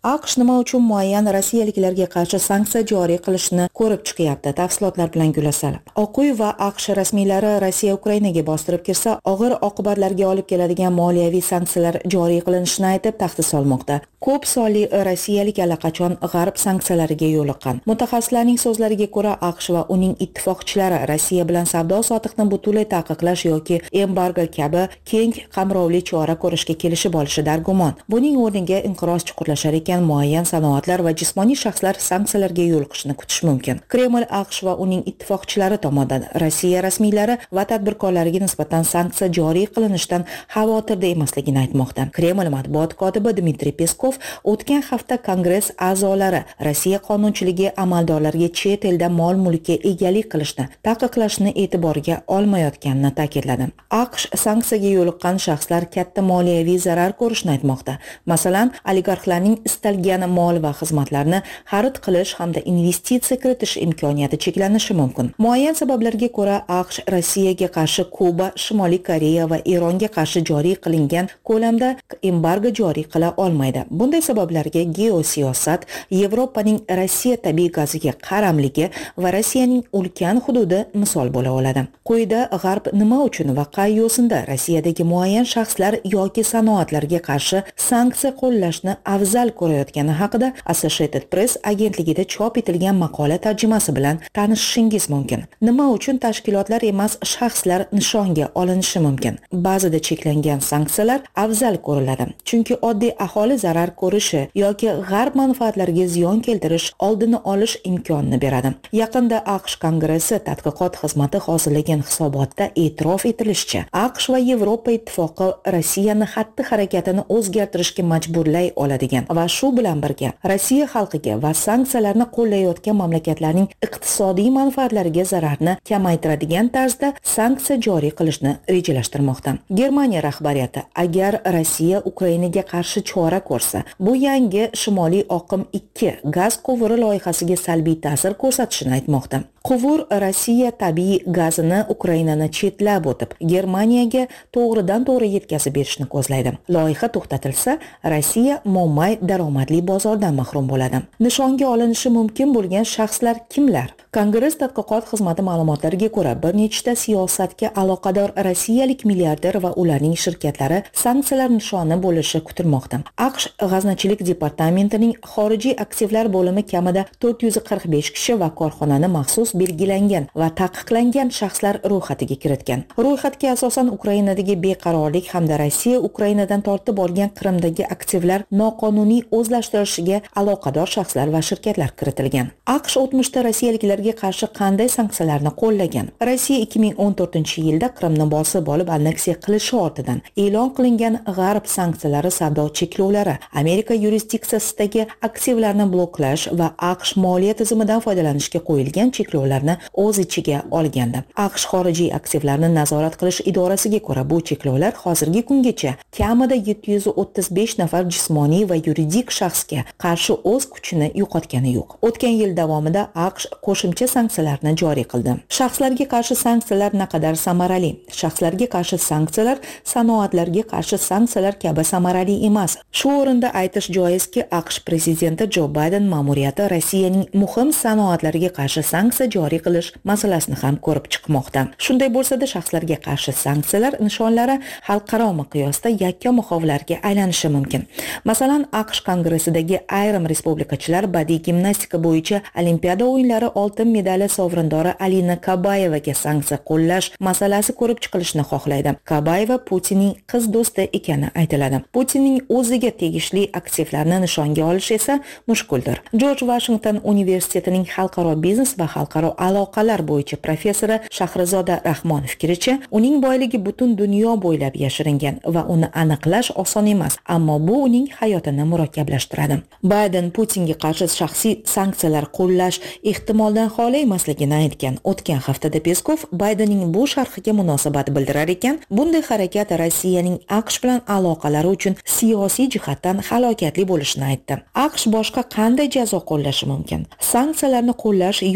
AQSh nima uchun muayyan rossiyaliklarga qarshi sanksiya joriy qilishni ko'rib chiqyapti? Tafsilotlar bilan Gulasal. Oq uy va AQSh rasmiylari Rossiya Ukrainaga bostirib kirsa, og'ir oqibatlarga olib keladigan moliyaviy sanksiyalar joriy qilinishini aytib tahdid solmoqda. Ko'p sonli rossiyalik allaqachon g'arb sanksiyalariga yo'liqqan. Mutaxassislarning so'zlariga ko'ra, AQSh va uning ittifoqchilari Rossiya bilan savdo-sotiqni butunlay taqiqlash yoki embargo kabi keng qamrovli chora ko'rishga kelishib olishi dargumon. Buning o'rniga inqiroz chuqurlashar ekan, muayyan sanoatlar va jismoniy shaxslar sanksiyalarga yo'liqishni kutish mumkin. Kreml AQSh va uning ittifoqchilari tomonidan Rossiya rasmiylari va tadbirkorlariga nisbatan sanksiya joriy qilinishidan xavotirda emasligini aytmoqda. Kreml matbuot kotibi Dmitriy Peskov o'tgan hafta Kongress a'zolari Rossiya qonunchiligi amaldorlarga chet elda mol-mulkka egalik qilishni taqiqlashni e'tiborga olmayotganini ta'kidladi. AQSh sanksiyaga yo'liqqan shaxslar katta moliyaviy zarar ko'rishni aytmoqda. Masalan, oligarxlarning istalgan mol va xizmatlarni xarid qilish hamda investitsiya kiritish imkoniyati cheklanishi mumkin. Muayyan sabablarga ko'ra AQSh Rossiyaga qarshi Kuba, Shimoliy Koreya va Eronga qarshi joriy qilingan ko'lamda embargo joriy qila olmaydi. Bunday sabablarga geosiyosat, Yevropaning Rossiya tabiiy gaziga qaramligi va Rossiyaning ulkan hududi misol bo'la oladi. Quyida G'arb nima uchun va qay yo'sinda Rossiyadagi muayyan shaxslar yoki sanoatlarga qarshi sanksiya qo'llashni afzal ko'rayotgani haqida Associated Press agentligida chop etilgan maqola tarjimasi bilan tanishishingiz mumkin. Nima uchun tashkilotlar emas, shaxslar nishonga olinishi mumkin? Ba'zida cheklangan sanksiyalar afzal ko'riladi, chunki oddiy aholi zarar ko'rishi yoki g'arb manfaatlariga ziyon keltirish oldini olish imkonini beradi. Yaqinda AQSh Kongressi tadqiqot xizmati hozirlagan hisobotda e'tirof etilishicha, AQSh va Yevropa ittifoqi Rossiyani xatti-harakatini o'zgartirishga majburlay oladigan va shu bilan birga Rossiya xalqiga va sanksiyalarni qo'llayotgan mamlakatlarning iqtisodiy manfaatlariga zararni kamaytiradigan tarzda sanksiya joriy qilishni rejalashtirmoqda. Germaniya rahbariyati agar Rossiya Ukrainaga qarshi chora ko'rsa, bu yangi Shimoliy oqim ikki gaz quvuri loyihasiga salbiy ta'sir ko'rsatishini aytmoqda. Quvur Rossiya tabiiy gazini Ukrainani chetlab o'tib, Germaniyaga to'g'ridan-to'g'ri yetkazib berishni ko'zlaydi. Loyiha to'xtatilsa, Rossiya mo'may daromadli bozordan mahrum bo'ladi. Nishonga olinishi mumkin bo'lgan shaxslar kimlar? Kongress tadqiqot xizmati ma'lumotlariga ko'ra, bir nechta siyosatga aloqador rossiyalik milliarder va ularning shirkatlari sanksiyalar nishoni bo'lishi kutilmoqda. AQSh g'aznachilik departamentining xorijiy aktivlar bo'limi kamida to'rt yuz qirq besh kishi va korxonani maxsus belgilangan va taqiqlangan shaxslar ro'yxatiga kiritgan. Ro'yxatga asosan Ukrainadagi beqarorlik hamda Rossiya Ukrainadan tortib olgan Qrimdagi aktivlar noqonuniy o'zlashtirilishiga aloqador shaxslar va shirkatlar kiritilgan. AQSh o'tmishda rossiyaliklarga qarshi qanday sanksiyalarni qo'llagan? Rossiya ikki ming o'n to'rtinchi yilda Qrimni bosib olib anneksiya qilishi ortidan e'lon qilingan g'arb sanksiyalari, savdo cheklovlari, Amerika yurisdiksiyasidagi aktivlarni bloklash va AQSh moliya tizimidan foydalanishga qo'yilgan cheklovlarni o'z ichiga olgandi. AQSh xorijiy aktivlarni nazorat qilish idorasiga ko'ra, bu cheklovlar hozirgi kungacha kamida yetti yuz o'ttiz besh nafar jismoniy va yuridik shaxsga qarshi o'z kuchini yo'qotgani yo'q. O'tgan yil davomida AQSh qo'shimcha sanksiyalarni joriy qildi. Shaxslarga qarshi sanksiyalar naqadar samarali? Shaxslarga qarshi sanksiyalar sanoatlarga qarshi sanksiyalar kabi samarali emas. Shu o'rinda aytish joizki, AQSh prezidenti Jo Bayden ma'muriyati Rossiyaning muhim sanoatlariga qarshi sanksiya joriy qilish masalasini ham ko'rib chiqmoqda. Shunday bo'lsa-da, shaxslarga qarshi sanksiyalar nishonlari xalqaro miqyosda yakka muxovlarga aylanishi mumkin. Masalan, AQSh Kongressidagi ayrim respublikachilar badiiy gimnastika bo'yicha Olimpiada o'yinlari oltin medali sovrindori Alina Kabayevaga sanksiya qo'llash masalasi ko'rib chiqilishini xohlaydi. Kabayeva Putinning qiz do'sti ekani aytiladi. Putinning o'ziga tegishli aktivlarni nishonga olish esa mushkuldir. George Washington universitetining xalqaro biznes va xalqaro aloqalar bo'yicha professori Shahrizoda Rahmon fikricha, uning boyligi butun dunyo bo'ylab yashiringan va uni aniqlash oson emas, ammo bu uning hayotini murakkablashtiradi. Bayden Putinga qarshi shaxsiy sanksiyalar qo'llash ehtimoldan xoli emasligini aytgan. O'tgan haftada Peskov Baydenning bu sharhiga munosabat bildirar ekan, bunday harakat Rossiyaning AQSh bilan aloqalari uchun siyosiy jihatdan halokatli bo'lishini aytdi. AQSh boshqa qanday jazo qo'llashi mumkin? Sanksiyalarni qo'llash yoki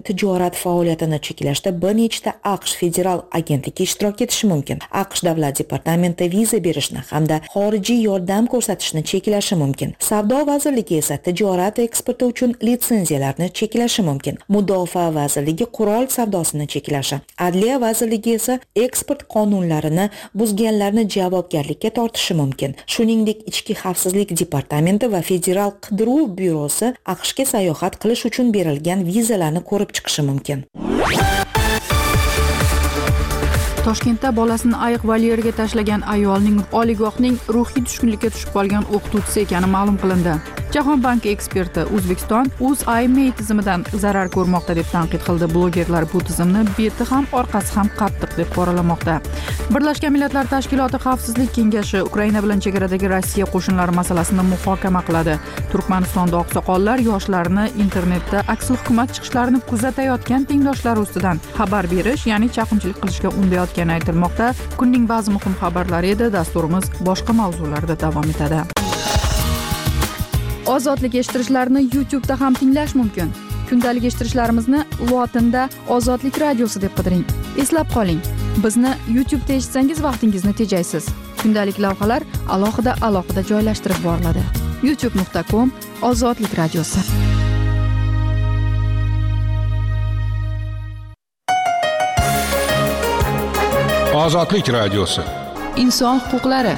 tijorat faoliyatini cheklashda bir nechta AQSh federal agentligi ishtirok etishi mumkin. AQSh davlat departamenti viza berishni hamda xorijiy yordam ko'rsatishni cheklashi mumkin. Savdo vazirligi esa tijorat eksporti uchun litsenziyalarni cheklashi mumkin. Mudofaa vazirligi qurol savdosini cheklashi. Adliya vazirligi esa eksport qonunlarini buzganlarni javobgarlikka tortishi mumkin. Shuningdek, ichki xavfsizlik departamenti va federal qidiruv byurosi AQShga sayohat qilish uchun berilgan vizalarni ko'rib chiqishi mumkin. Toshkentda bolasini ayiq volyeriga tashlagan ayolning oliygohning ruhiy tushkunlikka tushib qolgan o'qituvchisi ekani ma'lum qilindi. Jahon banki eksperti O'zbekiston UzIMey tizimidan zarar ko'rmoqda deb tanqid qildi. Blogerlar bu tizimni beti ham orqasi ham qattiq deb qoralamoqda. Birlashgan Millatlar Tashkiloti Xavfsizlik kengashi Ukraina bilan chegaradagi Rossiya qo'shinlari masalasini muhokama qiladi. Turkmanistonda oqsoqollar yoshlarni internetda aksil hukumat chiqishlarini kuzatayotgan tengdoshlari ustidan xabar berish, ya'ni chaqimchilik qilishga undayotgani aytilmoqda. Kunning ba'zi muhim xabarlari edi. Dasturimiz boshqa mavzularda davom etadi. Ozodlik eshittirishlarni YouTube da ham tinglash mumkin. Kundalik eshittirishlarimizni lotinda Ozodlik radiosi deb qidiring. Eslab qoling, bizni YouTube da eshitsangiz vaqtingizni tejaysiz. Kundalik lavhalar alohida alohida joylashtirib boriladi. youtube nuqta com Ozodlik radiosi. Ozodlik radiosi. Inson huquqlari.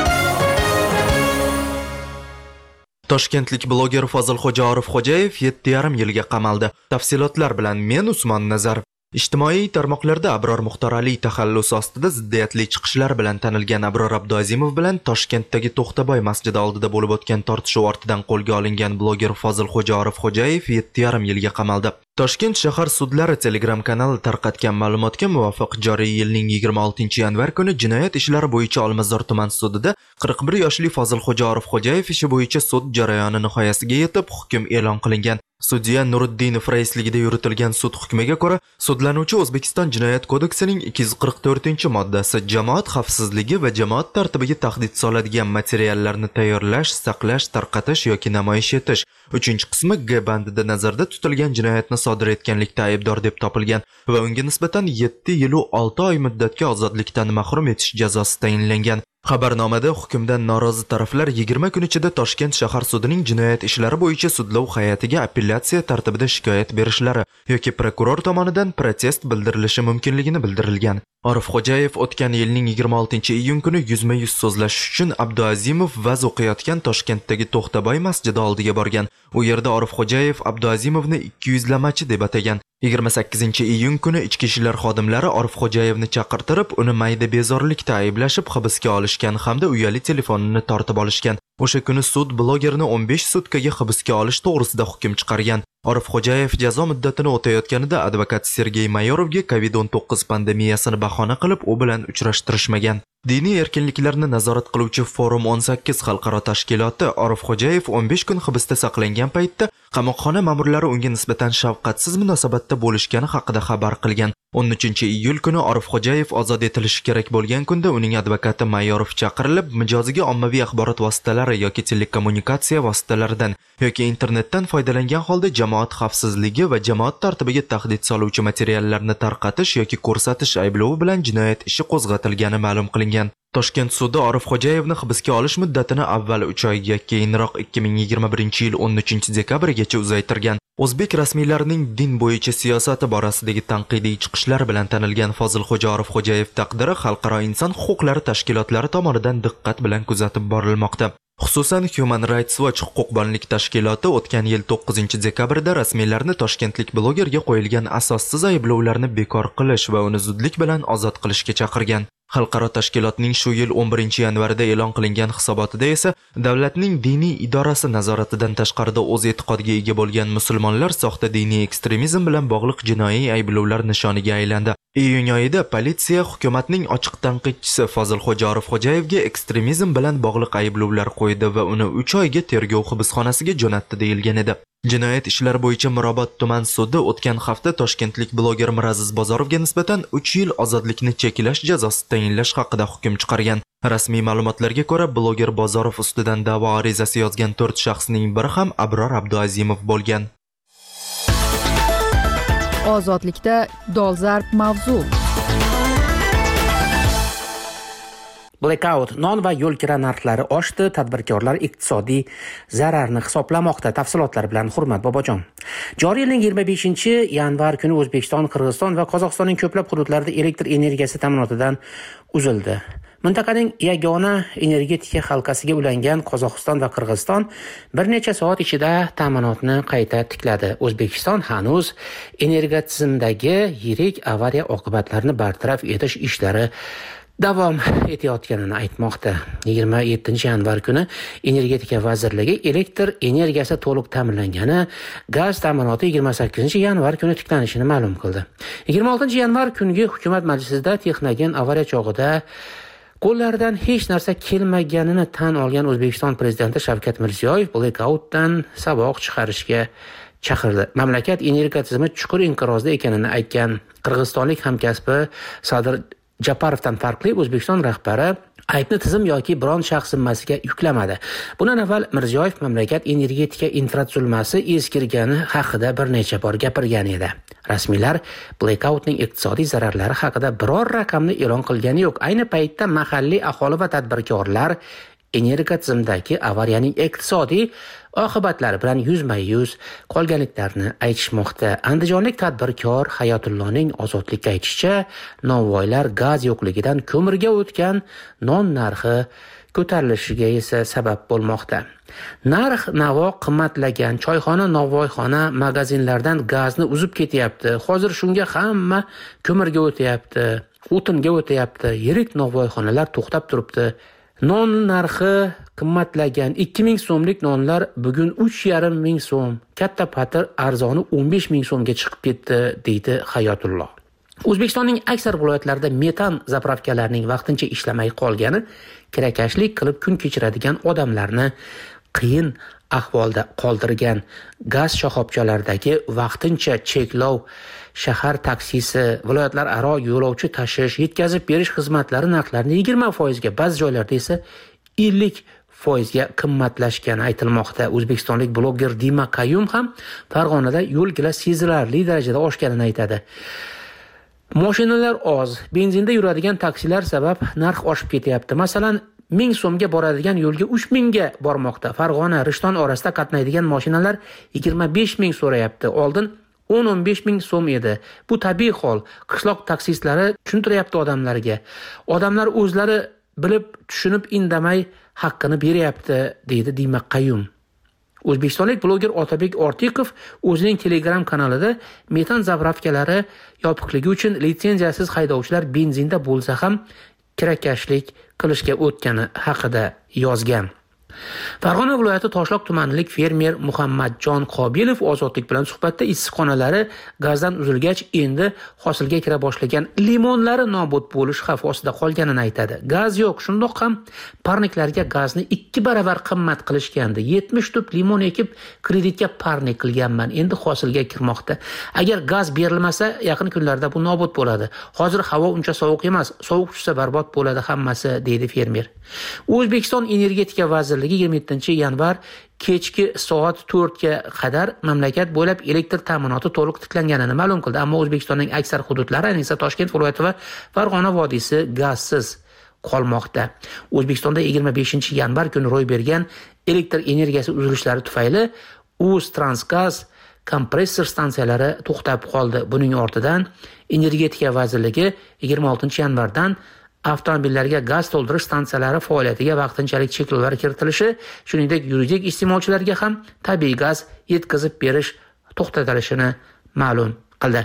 Toshkentlik bloger Fozilxo'ja Orifxo'jayev yetti yarim yilga qamaldi. Tafsilotlar bilan men Usmon Nazarov. Ijtimoiy tarmoqlarda Abror Muxtoraliy taxallusi ostida ziddiyatli chiqishlar bilan tanilgan Abror Abduazimov bilan Toshkentdagi To'xtaboy masjidi oldida bo'lib o'tgan tortishuv ortidan qo'lga olingan bloger Fozilxo'ja Orifxo'jayev yetti yarim yilga qamaldi. Toshkent shahar sudlari Telegram kanali tarqatgan ma'lumotga muvofiq joriy yilning yigirma oltinchi yanvar kuni jinoyat ishlari bo'yicha Olmazor tuman sudida qirq bir yoshli Fozilxo'ja Orifxo'jayev ishi bo'yicha sud jarayoni nihoyasiga yetib hukm e'lon qilingan. Sudya Nuriddinov raisligida yuritilgan sud hukmiga ko'ra, sudlanuvchi O'zbekiston Jinoyat kodeksining ikki yuz qirq to'rtinchi moddasi jamoat xavfsizligi va jamoat tartibiga tahdid soladigan materiallarni tayyorlash, saqlash, tarqatish yoki namoyish etish uchinchi qismi G bandida nazarda tutilgan jinoyatni sodir etganlikda aybdor deb topilgan va unga nisbatan yetti yil va olti oy muddatga ozodlikdan mahrum etish jazosi tayinlangan. Xabarnomada hukmdan norozi taraflar yigirma kun ichida Toshkent shahar sudining jinoyat ishlari bo'yicha sudlov hay'atiga apellyatsiya tartibida shikoyat berishlari yoki prokuror tomonidan protest bildirilishi mumkinligini bildirilgan. Orifxo'jayev o'tgan yilning yigirma oltinchi iyun kuni yuzma-yuz so'zlashish uchun Abduazimov vaz o'qiyotgan Toshkentdagi To'xtaboy masjidi oldiga borgan. U yerda Orifxo'jayev Abduazimovni ikki yuzlamachi deb atagan. yigirma sakkizinchi iyun kuni ichki ishlar xodimlari Orifxo'jayevni chaqirtirib, uni mayda bezorlikda ayblashib hibsga olishgan hamda uyali telefonini tortib olishgan. O'sha kuni sud blogerni o'n besh sutkaga hibsga olish to'g'risida hukm chiqargan. Orifxo'jayev jazo muddatini o'tayotganida advokat Sergey Mayorovga kovid o'n to'qqiz pandemiyasini bahona qilib, u bilan uchrashtirishmagan. Diniy erkinliklarni nazorat qiluvchi Forum o'n sakkiz xalqaro tashkiloti Orifxo'jayev o'n besh kun hibsda saqlangan paytda qamoqxona ma'murlari unga nisbatan shafqatsiz munosabatda bo'lishgani haqida xabar qilgan. o'n uchinchi iyul kuni Orifxo'jayev ozod etilishi kerak bo'lgan kunda uning advokati Mayorov chaqirilib, mijoziga ommaviy axborot vositalari yoki telekommunikatsiya vositalaridan yoki internetdan foydalangan holda jamoat xavfsizligi va jamoat tartibiga tahdid soluvchi materiallarni tarqatish yoki ko'rsatish ayblovi bilan jinoyat ishi qo'zg'atilgani ma'lum qilingan. Toshkent sudi Orifxo'jayevni hibsga olish muddatini avval uch oyga, keyinroq ikki ming yigirma birinchi yil o'n uchinchi dekabrgacha uzaytirgan. O'zbek rasmiylarining din bo'yicha siyosati borasidagi tanqidiy chiqishlar bilan tanilgan Fozilxo'ja Orifxo'jayev taqdiri xalqaro inson huquqlari tashkilotlari tomonidan diqqat bilan kuzatib borilmoqda. Xususan, Human Rights Watch huquqbonlik tashkiloti o'tgan yil to'qqizinchi dekabrda rasmiylarni toshkentlik blogerga qo'yilgan asossiz ayblovlarni bekor qilish va uni zudlik bilan ozod qilishga chaqirgan. Xalqaro tashkilotning shu yil o'n birinchi yanvarda e'lon qilingan hisobotida esa davlatning diniy idorasi nazoratidan tashqarida o'z e'tiqodiga ega bo'lgan musulmonlar soxta diniy ekstremizm bilan bog'liq jinoiy ayblovlar nishoniga aylandi. Iyun oyida politsiya hukumatning ochiq tanqidchisi Fozilxo'ja Orifxo'jayevga ekstremizm bilan bog'liq ayblovlar qo'ydi va uni uch oyga tergov hibsxonasiga jo'natdi deyilgan edi. Jinoyat ishlari bo'yicha Mirobod tuman sudi o'tgan hafta toshkentlik bloger Miraziz Bozorovga nisbatan uch yil ozodlikni cheklash jazosi tayinlash haqida hukm chiqargan. Rasmiy ma'lumotlarga ko'ra, bloger Bozorov ustidan da'vo arizasi yozgan to'rt shaxsning biri ham Abror Abduazimov bo'lgan. Ozodlikda dolzarb mavzu. Blackout, non va yo'l kira narxlari oshdi, tadbirkorlar iqtisodiy zararni hisoblamoqda. Tafsilotlar bilan Hurmat Bobojon. Joriy yilning yigirma beshinchi yanvar kuni O'zbekiston, Qirg'iziston va Qozog'istonning ko'plab hududlarida elektr energiyasi ta'minotidan uzildi. Mintaqaning yagona energetika halqasiga ulangan Qozog'iston va Qirg'iziston bir necha soat ichida ta'minotni qayta tikladi. O'zbekiston hanuz energiya tizimidagi yirik avariya oqibatlarini bartaraf etish ishlari davom etayotganini aytmoqda. yigirma yettinchi yanvar kuni Energetika vazirligi elektr energiyasi to'liq ta'minlangani, gaz ta'minoti yigirma sakkizinchi yanvar kuni tiklanishini ma'lum qildi. yigirma oltinchi yanvar kungi hukumat majlisida Texnogen avariya chog'ida qo'llaridan hech narsa kelmaganini tan olgan O'zbekiston prezidenti Shavkat Mirziyoyev blackoutdan saboq chiqarishga chaqirdi. Mamlakat energiya tizimi chuqur inqirozda ekanini aytgan qirg'izistonlik hamkasbi Sadir Japarovdan farqli O'zbekiston rahbari aybni tizim yoki biron shaxs zimmasiga yuklamadi. Bundan avval Mirziyoyev mamlakat energetika infratuzilmasi eskirgani haqida bir necha bor gapirgan edi. Rasmiylar blackoutning iqtisodiy zararlari haqida biror raqamni e'lon qilgani yo'q. Ayni paytda mahalliy aholi va tadbirkorlar energiya tizimidagi avariyaning iqtisodiy oqibatlari bilan yuzma-yuz qolganliklarini aytishmoqda. Andijonlik tadbirkor Hayotulloning Ozodlikka aytishicha, novvoylar gaz yo'qligidan ko'mirga o'tgan non narxi ko'tarilishiga esa sabab bo'lmoqda. Narx navo qimmatlagan, choyxona, novvoyxona, magazinlardan gazni uzib ketyapti. Hozir shunga hamma ko'mirga o'tyapti, o'tinga o'tyapti. Yirik novvoyxonalar to'xtab turibdi. Non narxi qimmatlagan. ikki ming so'mlik nonlar bugun uch yarim ming so'm, katta patir arzoni o'n besh ming so'mga chiqib ketdi, deydi Hayotullo. O'zbekistonning aksar viloyatlarida metan zapravkalarining vaqtincha ishlamay qolgani kirakashlik qilib kun kechiradigan odamlarni qiyin ahvolda qoldirgan. Gaz shoxobchalaridagi vaqtincha cheklov, shahar taksisi, viloyatlar aro yo'lovchi tashish, yetkazib berish xizmatlari narxlarini yigirma foizga, ba'zi joylarda esa ellik foizga qimmatlashgani aytilmoqda. O'zbekistonlik bloger Dima Qayum ham Farg'onada yo'l gila sezilarli darajada oshganini aytadi. Mashinalar oz, benzinda yuradigan taksilar sabab narx oshib ketyapti. Masalan, ming so'mga boradigan yo'lga uch mingga bormoqda. Farg'ona Rishton orasida qatnaydigan mashinalar yigirma besh ming so'rayapti. Oldin o'n o'n besh ming so'm edi. Bu tabiiy hol. Qishloq taksistlari tushuntiryapti odamlarga. Odamlar o'zlari bilib, tushunib indamay haqqini beryapti, deydi Dima Qayum. O'zbekistonlik bloger Otabek Ortiqov o'zining Telegram kanalida metan zapravkalari yopiqligi uchun litsenziyasiz haydovchilar benzinda bo'lsa ham kirakashlik qilishga o'tgani haqida yozgan. Farg'ona viloyati Toshloq tumanilik fermer Muhammadjon Qobilov Ozodlik bilan suhbatda issiqxonalari gazdan uzilgach endi hosilga kira boshlagan limonlari nobud bo'lish xavfi ostida qolganini aytadi. Gaz yo'q, shundoq ham parniklarga gazni ikki baravar qimmat qilishgandi. yetmish tub limon ekib kreditga parnik qilganman. Endi hosilga kirmoqda. Agar gaz berilmasa, yaqin kunlarda bu nobud bo'ladi. Hozir havo uncha sovuq emas, sovuq tushsa barbod bo'ladi hammasi, deydi fermer. O'zbekiston energetika vazirligi yigirma yettinchi yanvar kechki soat to'rtga qadar mamlakat bo'ylab elektr ta'minoti to'liq tiklanganini ma'lum qildi. Ammo O'zbekistonning aksar hududlari, ayniqsa Toshkent viloyati va Farg'ona vodiysi gazsiz qolmoqda. O'zbekistonda yigirma beshinchi yanvar kuni ro'y bergan elektr energiyasi uzilishlari tufayli O'ztransgaz kompressor stansiyalari to'xtab qoldi. Buning ortidan Energetika vazirligi yigirma oltinchi yanvardan avtomobillarga gaz to'ldirish stansiyalari faoliyatiga vaqtinchalik cheklovlar kiritilishi, shuningdek yuridik iste'molchilarga ham tabiiy gaz yetkazib berish to'xtatilishini ma'lum qildi.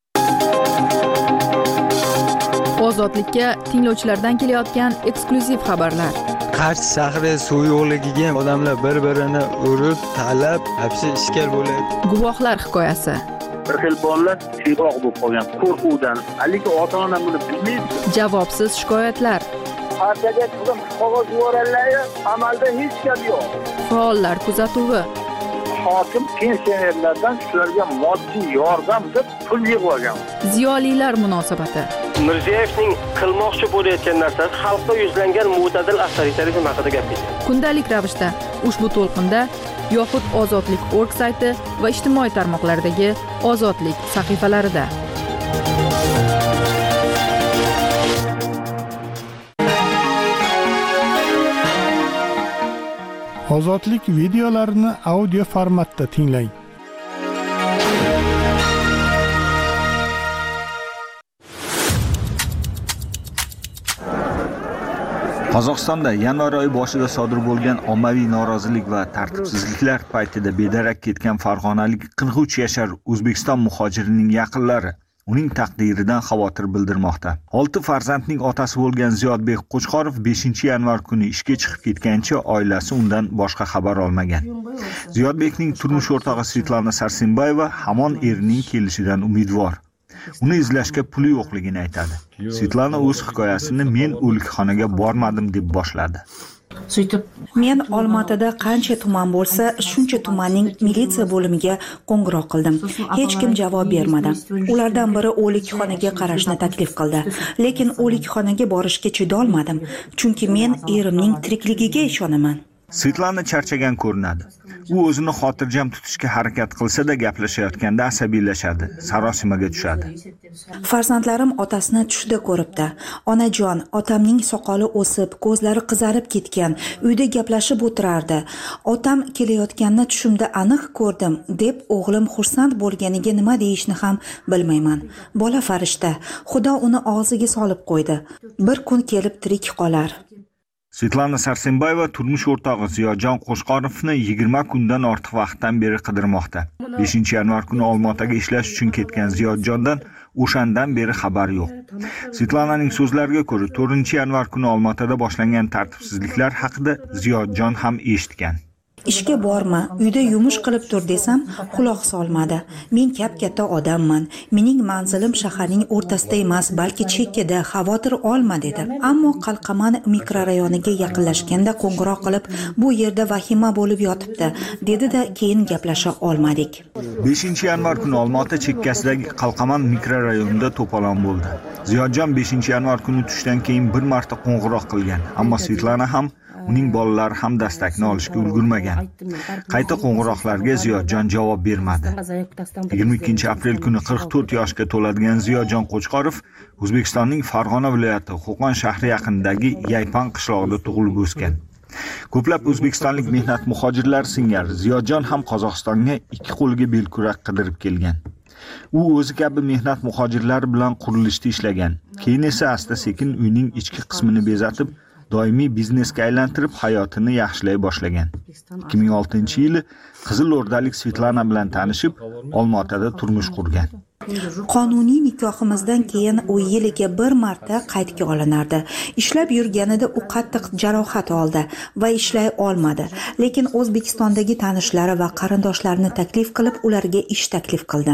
Ozodlikka tinglovchilardan kelayotgan eksklyuziv xabarlar. Qarshi shahri suv yo'qligiga odamlar bir-birini urib, talab, hapsi ishkal bo'ladi. Guvohlar hikoyasi. Bir xil bolalar tiyroq bo'lib qolgan qo'rquvdan, lekin ota-ona buni bilmaydi. Javobsiz shikoyatlar. Partiyaga qilib qog'oz yuborganlar, amalda hech gap yo'q. Faollar kuzatuvi. Hokim pensionerlardan shularga moddiy yordam deb pul yig'ib. Ziyolilar munosabati. Mirziyoyevning qilmoqchi bo'layotgan narsasi xalqqa yuzlangan mo'tadil avtoritarizm haqida gapirdi. Kundalik ravishda ushbu to'lqinda yoxud ozodlik точка org sayti va ijtimoiy tarmoqlardagi Ozodlik sahifalarida. Ozodlik videolarini audio formatda tinglang. Qozog'istonda yanvar oyi boshida sodir bo'lgan ommaviy norozilik va tartibsizliklar paytida bedarak ketgan farg'onalik qirq uch yashar O'zbekiston muhojirining yaqinlari uning taqdiridan xavotir bildirmoqda. olti farzandning otasi bo'lgan Ziyodbek Qo'chqorov beshinchi yanvar kuni ishga chiqib ketgancha oilasi undan boshqa xabar olmagan. Ziyodbekning turmush o'rtog'i Svetlana Sarsimbayeva hamon erining kelishidan umidvor. Uni izlashga puli yo'qligini aytadi. Svetlana o'z hikoyasini men o'likxonaga bormadim deb boshladi. Men Olmaotada qancha tuman bo'lsa, shuncha tumanning militsiya bo'limiga qo'ng'iroq qildim. Hech kim javob bermadi. Ulardan biri o'likxonaga qarashni taklif qildi, lekin o'likxonaga borishga chidolmadim, chunki men erimning tirikligiga ishonaman. Svetlana charchagan ko'rinadi. U o'zini xotirjam tutishga harakat qilsa-da gaplashayotganda asabiylashadi, sarosimaga tushadi. Farzandlarim otasini tushida ko'ribdi. Onajon, otamning soqoli o'sib, ko'zlari qizarib ketgan, uyda gaplashib o'tirardi. Otam kelayotganini tushimda aniq ko'rdim, deb o'g'lim xursand bo'lganiga nima deyishni ham bilmayman. Bola farishta, Xudo uni og'ziga solib qo'ydi. Bir kun kelib tirik qolar. Svetlana Sarsimbayeva turmush o'rtog'i Ziyodjon Qo'chqorovni yigirma kundan ortiq vaqtdan beri qidirmoqda. beshinchi yanvar kuni Olmaotaga ishlash uchun ketgan Ziyodjondan o'shandan beri xabar yo'q. Svetlananing so'zlariga ko'ra, to'rtinchi yanvar kuni Olmaotada boshlangan tartibsizliklar haqida Ziyodjon ham eshitgan. Ishga borma, uyda yumush qilib tur desam, quloq solmadi. Men kap-katta odamman. Mening manzilim shaharning o'rtasida emas, balki chekkada, xavotir olma dedi. Ammo Qalqaman mikrorayoniga yaqinlashganda qo'ng'iroq qilib, bu yerda vahima bo'lib yotibdi, dedi-da keyin gaplasha olmadik. beshinchi yanvar kuni Olmaota chekkasidagi Qalqaman mikrorayonida to'polon bo'ldi. Ziyodjon beshinchi yanvar kuni tushdan keyin bir marta qo'ng'iroq qilgan, ammo Svetlana ham uning bolalari ham dastakni olishga ulgurmagan. Qayta qo'ng'iroqlarga Ziyodjon javob bermadi. yigirma ikkinchi aprel kuni qirq to'rt yoshga to'ladigan Ziyodjon Qo'chqorov O'zbekistonning Farg'ona viloyati Qo'qon shahri yaqinidagi Yaypan qishlog'ida tug'ilib o'sgan. Ko'plab o'zbekistonlik mehnat muhojirlar singari Ziyodjon ham Qozog'istonga ikki qo'liga belkurak qidirib kelgan. U o'zi kabi mehnat muhojirlari bilan qurilishda ishlagan. Keyin esa asta-sekin uyning ichki qismini bezatib, doimiy biznesga aylantirib hayotini yaxshilay boshlagan. ikki ming oltinchi yili Qizil O'rdalik Svetlana bilan tanishib, Olmaotada turmush qurgan. Qonuniy nikohimizdan keyin u yiliga bir marta qaydga olinardi. Ishlab yurganida u qattiq jarohat oldi va ishlay olmadi. Lekin O'zbekistondagi tanishlari va qarindoshlarini taklif qilib, ularga ish taklif qildi.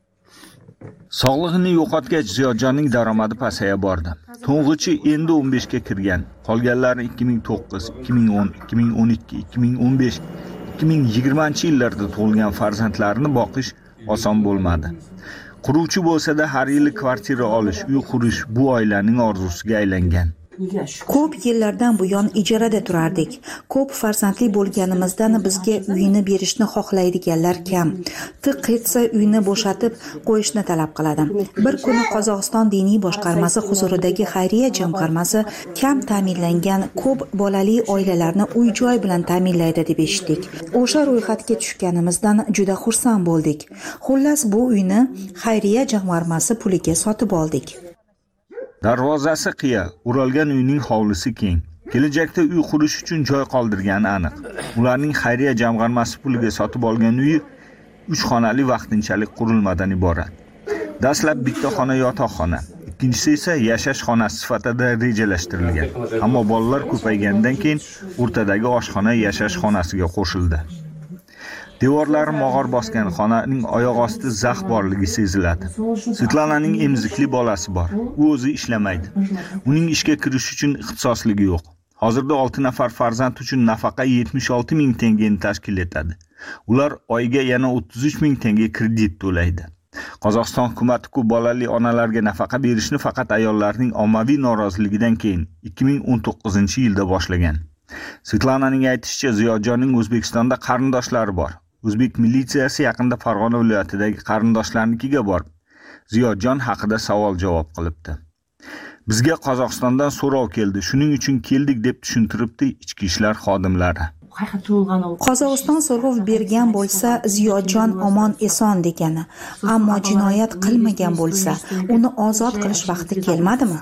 Sog'lig'ini yo'qotgach Ziyodjonning daromadi pasaya bordi. To'ng'ichi endi o'n besh ga kirgan. Qolganlari ikki ming to'qqiz, ikki ming o'n, ikki ming o'n ikki, ikki ming o'n besh, ikki ming yigirmanchi yillarda tug'ilgan farzandlarini boqish oson bo'lmadi. Quruvchi bo'lsa-da har yili kvartira olish, uy qurish bu oilaning orzusiga aylangan. Ko'p yillardan buyon ijarada turardik. Ko'p farzandli bo'lganimizdan bizga uyini berishni xohlaydiganlar kam. Tiq etsa uyni bo'shatib qo'yishni talab qiladi. Bir kuni Qozog'iston diniy boshqarmasi huzuridagi xayriya jamg'armasi kam ta'minlangan ko'p bolali oilalarni uy-joy bilan ta'minlaydi deb eshitdik. O'sha ro'yxatga tushganimizdan juda xursand bo'ldik. Xullas bu uyni xayriya jamg'armasi puliga sotib oldik. Darvozasi qiya, o'ralgan uyning hovlisi keng. Kelajakda uy qurish uchun joy qoldirgani aniq. Ularning xayriya jamg'armasi puliga sotib olgan uyi uch xonali vaqtinchalik qurilmadan iborat. Dastlab bitta xona yotoqxona, ikkinchisi esa yashash xonasi sifatida rejalashtirilgan. Ammo bolalar ko'paygandan keyin o'rtadagi oshxona yashash xonasiga qo'shildi. Devorlari mog'or bosgan xonaning oyoq osti zax borligi seziladi. Svetlananing emzikli bolasi bor. U o'zi ishlamaydi. Uning ishga kirish uchun ixtisosligi yo'q. Hozirda olti nafar farzand uchun nafaqa yetmish olti ming tengani tashkil etadi. Ular oyiga yana o'ttiz uch ming tenge kredit to'laydi. Qozog'iston hukumati ko'p bolali onalarga nafaqa berishni faqat ayollarning ommaviy noroziligidan keyin ikki ming o'n to'qqizinchi yilda boshlagan. Svetlananing aytishicha, Ziyodjonning O'zbekistonda qarindoshlari bor. O'zbek militsiyasi yaqinda Farg'ona viloyatidagi qarindoshlarnikiga borib, Ziyodjon haqida savol-javob qilibdi. Bizga Qozog'istondan so'rov keldi, shuning uchun keldik deb tushuntiribdi ichki ishlar xodimlari. Qozog'iston so'rov bergan bo'lsa, Ziyodjon omon eson degani, ammo jinoyat qilmagan bo'lsa, uni ozod qilish vaqti kelmadimi?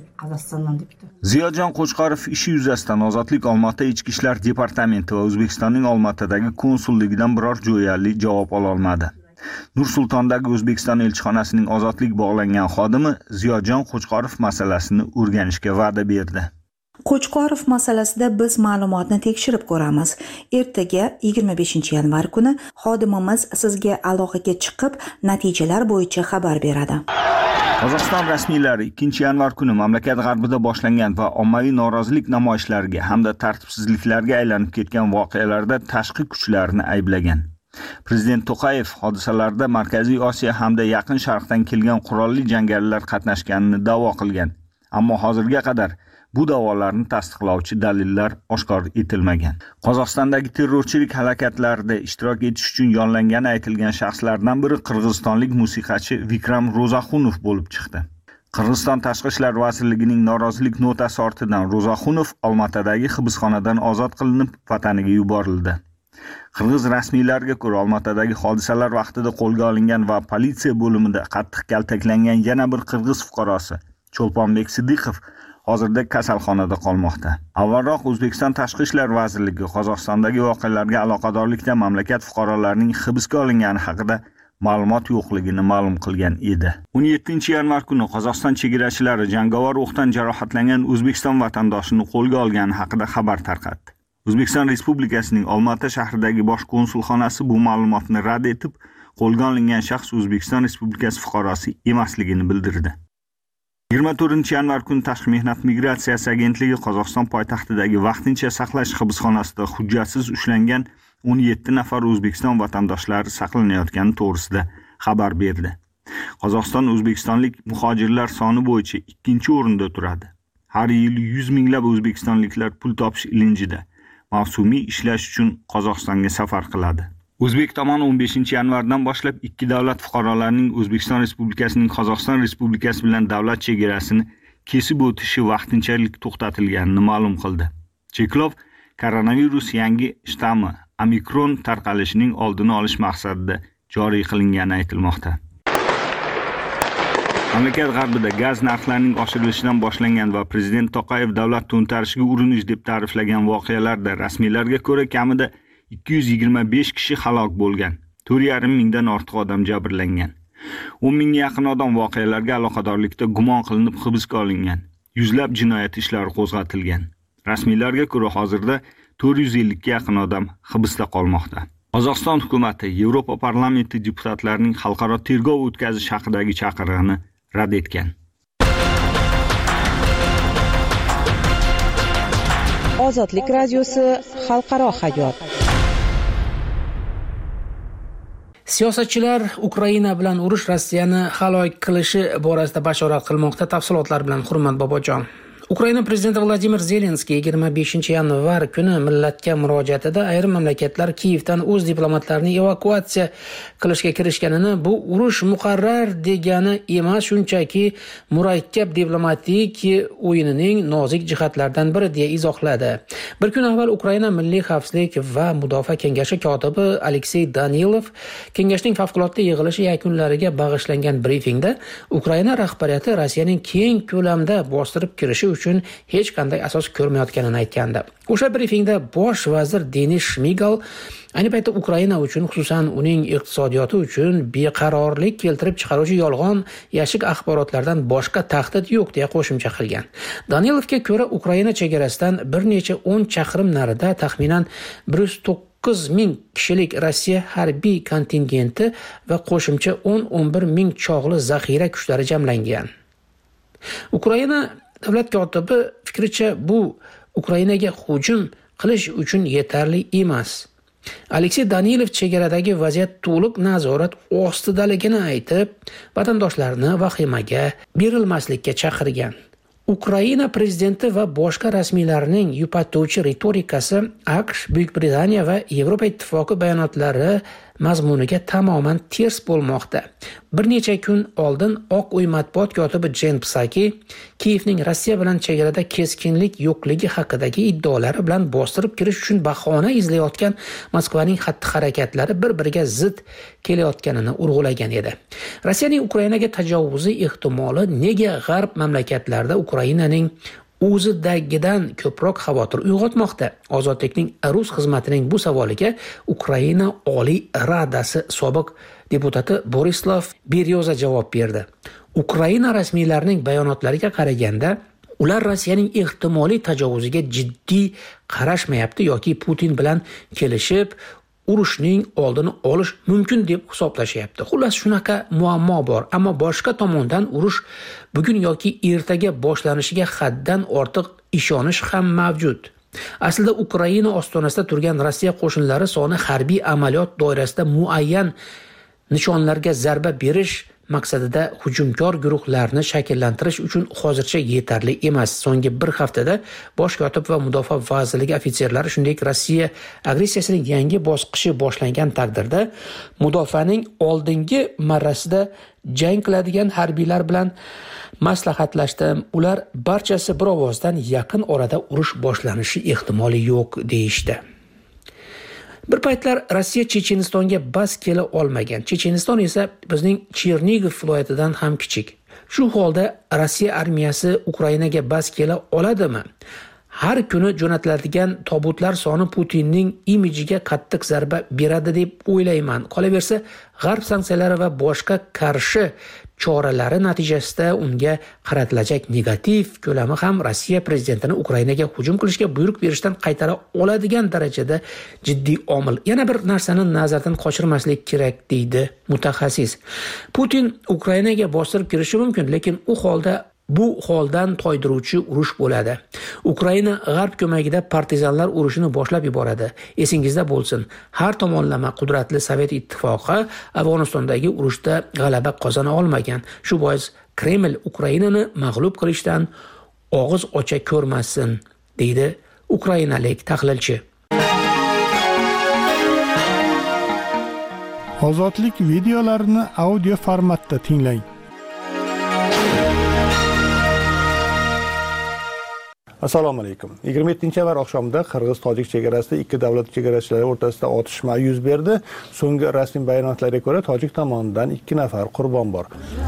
Ziyodjon Qo'chqorov ishi yuzasidan Ozodlik Olmaota Ichki ishlar departamenti va O'zbekistonning Olmaotadagi konsulligidan biror jo'yali javob ola olmadi. Nur-Sultondagi O'zbekiston elchixonasining ozodlik bog'langan xodimi Ziyodjon Qo'chqorov masalasini o'rganishga va'da berdi. Qo'chqorov masalasida biz ma'lumotni tekshirib ko'ramiz. Ertaga yigirma beshinchi yanvar kuni xodimimiz sizga aloqaga chiqib, natijalar bo'yicha xabar beradi. Qozog'iston rasmiylari ikkinchi yanvar kuni mamlakat g'arbida boshlangan va ommaviy norozilik namoyishlariga hamda tartibsizliklarga aylanib ketgan voqealarda tashqi kuchlarni ayblagan. Prezident To'qayev hodisalarda Markaziy Osiyo hamda Yaqin Sharqdan kelgan qurolli jangarilar qatnashganini da'vo qilgan. Ammo hozirga qadar bu da'volarni tasdiqlovchi dalillar oshkor etilmagan. Qozog'istondagi terrorchilik harakatlarida ishtirok etish uchun yollangani aytilgan shaxslardan biri qirg'izistonlik musiqachi Vikram Ro'zaxunov bo'lib chiqdi. Qirg'iziston Tashqi ishlar vazirligining norozilik notasi ortidan Ro'zaxunov Olmaotadagi hibsxonadan ozod qilinib, vataniga yuborildi. Qirg'iz rasmiylariga ko'ra, Olmaotadagi hodisalar vaqtida qo'lga olingan va politsiya bo'limida qattiq kaltaklangan yana bir qirg'iz fuqarosi Cho'lponbek Sidiqov hozirda kasalxonada qolmoqda. Avvalroq O'zbekiston Tashqi ishlar vazirligi Qozog'istondagi voqealarga aloqadorlikda mamlakat fuqarolarining hibsga olingani haqida ma'lumot yo'qligini ma'lum qilgan edi. o'n yettinchi yanvar kuni Qozog'iston chegarachilari jangovar o'qdan jarohatlangan O'zbekiston vatandoshini qo'lga olgani haqida xabar tarqatdi. O'zbekiston Respublikasining Olmaota shahridagi bosh konsulxonasi bu ma'lumotni rad etib, qo'lga olingan shaxs O'zbekiston Respublikasi fuqarosi emasligini bildirdi. yigirma to'rtinchi yanvar kuni Tashqi mehnat migratsiyasi agentligi Qozog'iston poytaxtidagi vaqtincha saqlash hibsxonasida hujjatsiz ushlangan o'n yetti nafar O'zbekiston vatandoshlari saqlanayotgani to'g'risida xabar berdi. Qozog'iston o'zbekistonlik muhojirlar soni bo'yicha ikkinchi o'rinda turadi. Har yili yuz minglab o'zbekistonliklar pul topish ilinjida mavsumiy ishlash uchun Qozog'istonga safar qiladi. O'zbek tomoni o'n beshinchi yanvardan boshlab ikki davlat fuqarolarining O'zbekiston Respublikasining Qozog'iston Respublikasi bilan davlat chegarasini kesib o'tishi vaqtinchalik to'xtatilganini ma'lum qildi. Cheklov koronavirus yangi shtammi Omikron tarqalishining oldini olish maqsadida joriy qilingani aytilmoqda. Mamlakat g'arbida gaz narxlarining oshirilishidan boshlangan va prezident To'qayev davlat to'ntarishiga urinish deb ta'riflagan voqealarda rasmiylarga ko'ra kamida ikki yuz yigirma besh kishi halok bo'lgan, to'rt yarim mingdan ortiq odam jabrlangan. o'n mingga yaqin odam voqealarga aloqadorlikda gumon qilinib hibsga olingan. Yuzlab jinoyat ishlari qo'zg'atilgan. Rasmiylarga ko'ra hozirda to'rt yuz ellikka yaqin odam hibsda qolmoqda. Qozog'iston hukumati Yevropa parlamenti deputatlarining xalqaro tergov o'tkazish haqidagi chaqirig'ini rad etgan. Ozodlik radiosi xalqaro hayot. Siyosatchilar Ukraina bilan urush Rossiyani halok qilishi borasida bashorat qilmoqda. Tafsilotlar bilan Hurmat Bobojon. Ukraina prezidenti Vladimir Zelenskiy yigirma beshinchi yanvar kuni millatga murojaatida ayrim mamlakatlar Kiyevdan o'z diplomatlarini evakuatsiya qilishga kirishganini, bu urush muqarrar degani emas, shunchaki murakkab diplomatik o'yinining nozik jihatlaridan biri deya izohladi. Bir kun avval Ukraina Milliy xavfsizlik va mudofaa kengashi kotibi Aleksey Danilov kengashning favqulodda yig'ilishi yakunlariga bag'ishlangan brifingda Ukraina rahbariyati Rossiyaning keng ko'lamda bostirib kirishi uchun hech qanday asos ko'rmayotganini aytgandi. O'sha brifingda bosh vazir Denis Shmigal ayni paytda Ukraina uchun, xususan uning iqtisodiyoti uchun beqarorlik keltirib chiqaruvchi yolg'on yashik axborotlardan boshqa tahdid yo'q deya qo'shimcha qilgan. Danilovga ko'ra, Ukraina chegarasidan bir necha o'n chaqirim narida taxminan bir yuz to'qqiz ming kishilik Rossiya harbiy kontingenti va qo'shimcha o'n o'n bir ming chog'li zaxira kuchlari jamlangan. Ukraina davlat kotibi fikricha, bu Ukrainaga hujum qilish uchun yetarli emas. Aleksey Danilov chegaradagi vaziyat to'liq nazorat ostidaligini aytib, vatandoshlarni vahimaga berilmaslikka chaqirgan. Ukraina prezidenti va boshqa rasmiylarning yupatuvchi ritorikasi AQSh, Buyuk Britaniya va Yevropa Ittifoqi bayonotlari mazmuniga tamoman ters bo'lmoqda. Bir necha kun oldin Oq uy matbuot kotibi Jen Psaki Kiyevning Rossiya bilan chegarada keskinlik yo'qligi haqidagi iddaolari bilan bostirib kirish uchun bahona izlayotgan Moskvaning xatti-harakatlari bir-biriga zid kelayotganini urg'ulagan edi. Rossiyaning Ukrainaga tajovuzi ehtimoli nega g'arb mamlakatlarida Ukrainaning o'zidagidan ko'proq xavotir uyg'otmoqda? Ozodlikning rus xizmatining bu savoliga Ukraina Oliy Radasi sobiq deputati Borislav Beryoza javob berdi. Ukraina rasmiylarining bayonotlariga qaraganda, ular Rossiyaning ehtimoliy tajovuziga jiddiy qarashmayapti yoki Putin bilan kelishib urushning oldini olish mumkin deb hisoblashyapti. Xullas shunaqa muammo bor, ammo boshqa tomondan urush bugun yoki ertaga boshlanishiga haddan ortiq ishonish ham mavjud. Aslida Ukraina ostonasida turgan Rossiya qo'shinlari soni harbiy amaliyot doirasida muayyan nishonlarga zarba berish maqsadida hujumkor guruhlarni shakllantirish uchun hozircha yetarli emas. So'nggi bir haftada bosh kotib va mudofaa vazirligi ofitserlari shuningdek Rossiya agressiyasining yangi bosqichi boshlangan taqdirda mudofaaning oldingi marrasida jang qiladigan harbiylar bilan maslahatlashdi. Ular barchasi bir ovozdan yaqin orada urush boshlanishi ehtimoli yo'q deyishdi. Bir paytlar Rossiya Chechenistonga bas kela olmagan. Checheniston esa bizning Chernigov viloyatidan ham kichik. Shu holda Rossiya armiyasi Ukrainaga bas kela oladimi? Har kuni jo'natiladigan tobutlar soni Putinning imijiga qattiq zarba beradi deb o'ylayman. Qolaversa, g'arb sanksiyalari va boshqa qarshi choralari natijasida unga qaratilajak negativ ko'lami ham Rossiya prezidentini Ukrainaga hujum qilishga buyruq berishdan qaytara oladigan darajada jiddiy omil. Yana bir narsani nazardan qochirmaslik kerak deydi mutaxassis. Putin Ukrainaga bostirib kirishi mumkin, lekin u holda bu holdan toydiruvchi urush bo'ladi. Ukraina g'arb ko'magida partizanlar urushini boshlab yuboradi. Esingizda bo'lsin, har tomonlama qudratli Sovet ittifoqi Afg'onistondagi urushda g'alaba qozona olmagan. Shu bois Kreml Ukrainani mag'lub qilishdan og'iz ocha ko'rmasin, deydi ukrainalik tahlilchi. Ozodlik videolarini audio formatda tinglang. Assalomu alaykum. yigirma yettinchi yanvar oqshomida Qirg'iz-Tojik chegarasida ikki davlat chegarachilari o'rtasida otishma yuz berdi. So'nggi rasmiy bayonotlarga ko'ra, Tojik tomonidan ikki nafar qurbon bor.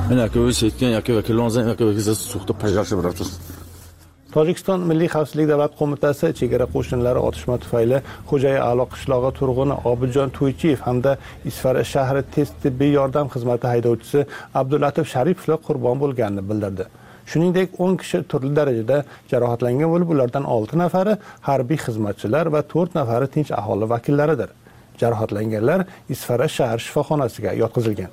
Tojikiston Milliy xavfsizlik davlat qo'mitasi chegara qo'shinlari otishma tufayli Xo'jayi A'lo qishlog'i turg'uni Obidjon To'ychiyev hamda Isfara shahri tez tibbiy yordam xizmati haydovchisi Abdulatif Sharipovlar qurbon bo'lganini bildirdi. Shuningdek, o'n kishi turli darajada jarohatlangan bo'lib, ulardan olti nafari harbiy xizmatchilar va to'rt nafari tinch aholi vakillaridir. Jarohatlanganlar Isfara shahar shifoxonasiga yotqizilgan.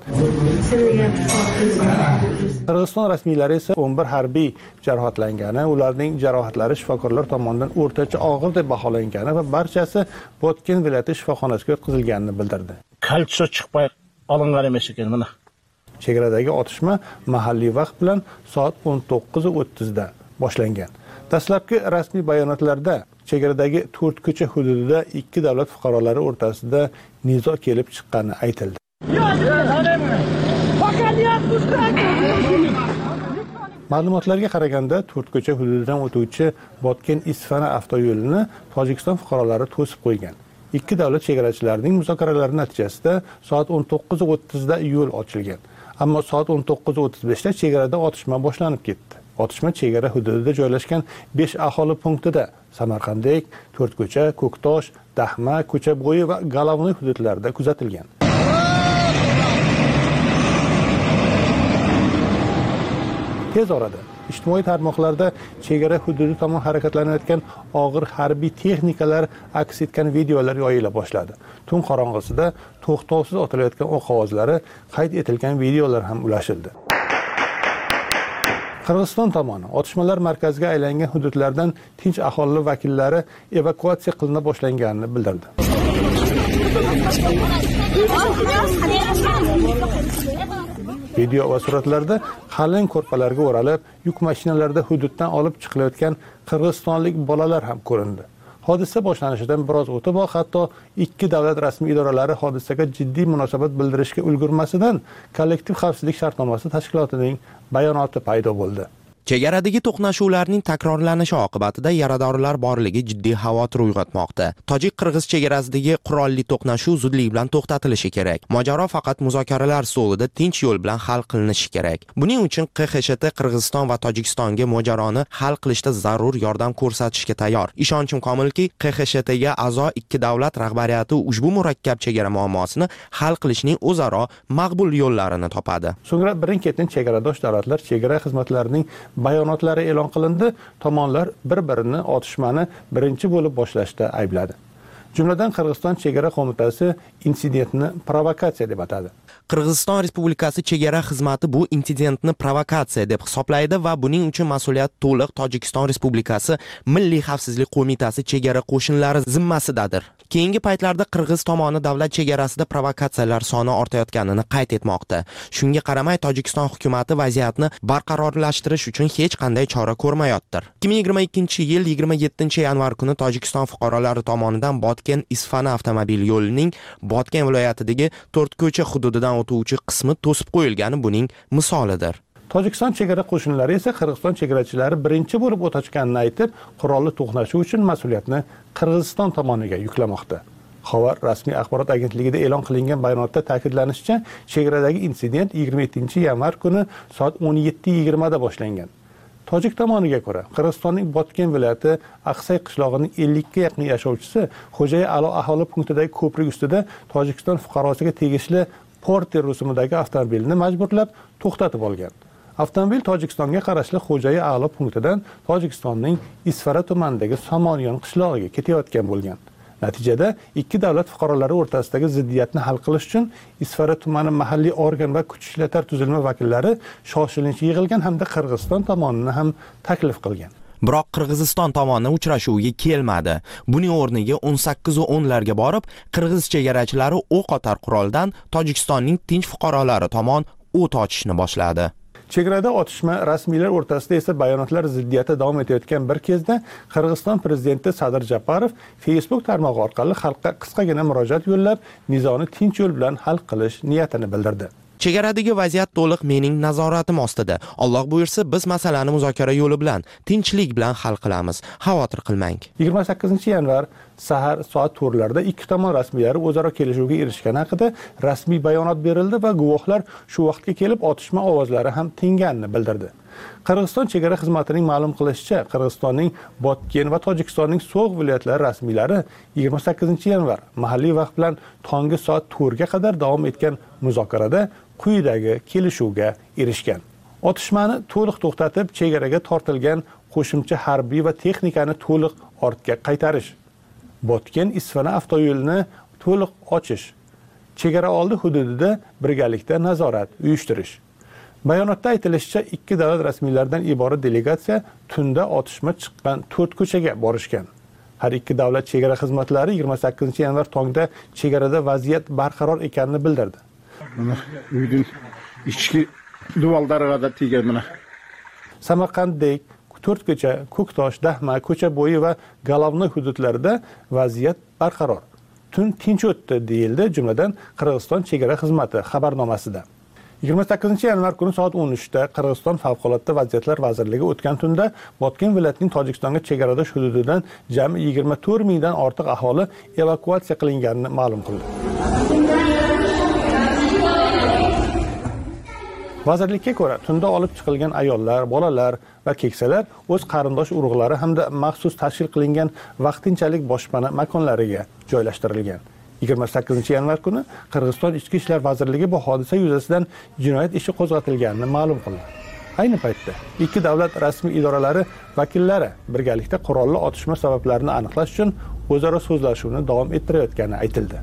Qirg'iziston rasmiylari esa o'n bir harbiy jarohatlangani, ularning jarohatlari shifokorlar tomonidan o'rtacha og'ir deb baholangani va barchasi Botken viloyati shifoxonasiga yotqizilganini bildirdi. Kalcho chiqmay olingan emas ekan mana. Chegaradagi otishma mahalliy vaqt bilan soat o'n to'qqiz o'ttiz da boshlangan. Dastlabki rasmiy bayonotlarda chegaradagi to'rt ko'cha hududida ikki davlat fuqarolari o'rtasida nizo kelib chiqqani aytildi. Ma'lumotlarga qaraganda, to'rt ko'cha hududidan o'tuvchi Botken-Isfana avtoyo'lini Tojikiston fuqarolari to'sib qo'ygan. Ikki davlat chegarachilarining muzokaralari natijasida soat o'n to'qqiz o'ttiz da yo'l ochilgan. Ammo soat o'n to'qqiz o'ttiz besh da chegarada otishma boshlanib ketdi. Otishma chegara hududida joylashgan besh aholi punktida Samarqanddek, To'rtko'cha, Ko'ktosh, Dahma, Ko'cha bo'yi va Galovnoy hududlarida kuzatilgan. Tez orada ijtimoiy tarmoqlarda chegara hududi tomon harakatlanayotgan og'ir harbiy texnikalar aks etgan videolar yoyila boshladi. Tun qorong'isida to'xtovsiz otilayotgan o'q ovozlari qayd etilgan videolar ham ulashildi. Qirg'iziston tomoni otishmalar markaziga aylangan hududlardan tinch aholi vakillari evakuatsiya qilina boshlanganini bildirdi. Video va suratlarda qalin ko'rpalarga o'ralib, yuk mashinalarida hududdan olib chiqilayotgan qirg'izistonlik bolalar ham ko'rindi. Hodisa boshlanishidan biroz o'tib, hatto ikki davlat rasmiy idoralari hodisaga jiddiy munosabat bildirishga ulgurmasidan kollektiv xavfsizlik shartnomasi tashkilotining bayonoti paydo bo'ldi. Chegaradagi to'qnashuvlarning takrorlanishi oqibatida yaradorlar borligi jiddiy xavotir uyg'otmoqda. Tojik-qirg'iz chegarasidagi qurolli to'qnashuv zudlik bilan to'xtatilishi kerak. Mojaro faqat muzokaralar stolida tinch yo'l bilan hal qilinishi kerak. Buning uchun Q X S H T Qirg'iziston va Tojikistonga mojaroni hal qilishda zarur yordam ko'rsatishga tayyor. Ishonchim komilki, Q X S H T ga a'zo ikki davlat rahbariyati ushbu murakkab chegara muammosini hal qilishning o'zaro maqbul yo'llarini topadi. So'ngra birin-ketin chegaradosh davlatlar chegara xizmatlarining bayonotlari e'lon qilindi. Tomonlar bir-birini otishmani birinchi bo'lib boshlashda aybladi. Jumladan Qirg'iziston chegara qo'mitasi insidentni provokatsiya deb atadi. Qirg'iziston Respublikasi chegara xizmati bu insidentni provokatsiya deb hisoblaydi va buning uchun mas'uliyat to'liq Tojikiston Respublikasi Milliy xavfsizlik qo'mitasi chegara qo'shinlari zimmasidadir. Keyingi paytlarda Qirg'iz tomoni davlat chegarasida provokatsiyalar soni ortayotganini qayd etmoqda. Shunga qaramay Tojikiston hukumatı vaziyatni barqarorlashtirish uchun hech qanday chora ko'rmayotdir. ikki ming yigirma ikkinchi yil yigirma yettinchi yanvar kuni Tojikiston fuqarolari tomonidan Botken-Isfana avtomobil yo'lining Botken viloyatidagi To'rtko'cha hududidan o'tuvchi qismi to'sib qo'yilgani buning misolidir. Tojikiston chegara qo'shinlari esa Qirg'iziston chegarachilari birinchi bo'lib o'tayotganini aytib, qurolli to'qnashuv uchun mas'uliyatni Qirg'iziston tomoniga yuklamoqda. Xabar rasmiy axborot agentligida e'lon qilingan bayonotda ta'kidlanishicha, chegaradagi insident yigirma yettinchi yanvar kuni soat o'n yetti yigirma da boshlangan. Tojik tomoniga ko'ra, Qirg'izistonning Botken viloyati Aqsay qishlog'ining ellikka yaqin yashovchisi Xo'jay Alo aholi punktidagi ko'prik ustida Tojikiston fuqarosiga tegishli Porter rusumidagi avtomobilni majburlab to'xtatib olgan. Avtomobil Tojikistonga qarashli Xo'jay Alo punktidan Tojikistonning Isfara tumanidagi Somoniyon qishlog'iga ketayotgan bo'lgan. Natijada ikki davlat fuqarolari o'rtasidagi ziddiyatni hal qilish uchun Isfara tumani mahalliy organ va kuch ishlatar tuzilma vakillari shoshilinch yig'ilgan hamda Qirg'iziston tomonini ham taklif qilgan. Biroq Qirg'iziston tomoni uchrashuvga kelmadi. Buning o'rniga o'n sakkiz va o'nlarga borib, Qirg'iz chegarachilari o'q otar quroldan Tojikistonning tinch fuqarolari tomon o't ochishni boshladi. Chegarada otishma rasmiylar o'rtasida esa bayonotlar ziddiyati davom etayotgan bir kezda Qirg'iziston prezidenti Sadir Japarov Facebook tarmog'i orqali xalqqa qisqagina murojaat yo'llab, nizoni tinch yo'l bilan hal qilish niyatini bildirdi. Chegaradagi vaziyat to'liq mening nazoratim ostida. Alloh buyursa, biz masalani muzokara yo'li bilan, tinchlik bilan hal qilamiz. Xavotir qilmang. yigirma sakkizinchi yanvar sahar soat to'rtlarda ikki tomon rasmiylari o'zaro kelishuvga erishgani haqida rasmiy bayonot berildi va guvohlar shu vaqtga kelib otishma ovozlari ham tinganini bildirdi. Qirg'iziston chegara xizmatining ma'lum qilishicha, Qirg'izistonning Botken va Tojikistonning So'g'd viloyatlari rasmiylari yigirma sakkizinchi yanvar mahalliy vaqt bilan tongi soat to'rtga qadar davom etgan muzokarada quyidagi kelishuvga erishgan. Otishmani to'liq to'xtatib, chegaraga tortilgan qo'shimcha harbiy va texnikani to'liq ortga qaytarish, Botken-Isfana avtoyo'lini to'liq ochish, chegara oldi hududida birgalikda nazorat uyushtirish. Bayonotda aytilishicha, ikki davlat rasmiylaridan iborat delegatsiya tunda otishma chiqqan to'rt ko'chaga borishgan. Har ikki davlat chegara xizmatlari yigirma sakkizinchi yanvar tongda chegarada vaziyat barqaror ekanini bildirdi. Mana uyning ichki duvalariga da tegan mana. Samarqanddek To'rtko'cha, Ko'ktosh, Dahma, ko'cha bo'yi va Galovnoy hududlarida vaziyat barqaror. Tun tinch o'tdi deyildi, jumladan Qirg'iziston chegara xizmati xabarnomasida. yigirma sakkizinchi yanvar kuni soat o'n uchda Qirg'iziston favqulodda vaziyatlar vazirligi o'tgan tunda Botken viloyatining Tojikistonga chegaradosh hududidan jami yigirma to'rt mingdan ortiq aholi evakuatsiya qilinganini ma'lum qildi. Vazirlikka ko'ra, tunda olib chiqilgan ayollar, bolalar va keksalar o'z qarindosh urug'lari hamda maxsus tashkil qilingan vaqtinchalik boshpana makonlariga joylashtirilgan. yigirma sakkizinchi yanvar kuni Qirg'iziston Ichki ishlar vazirligi bu hodisa yuzasidan jinoyat ishi qo'zg'atilganini ma'lum qildi. Ayni paytda ikki davlat rasmiy idoralari vakillari birgalikda qurolli otishma sabablarini aniqlash uchun o'zaro so'zlashuvni davom ettirayotgani aytildi.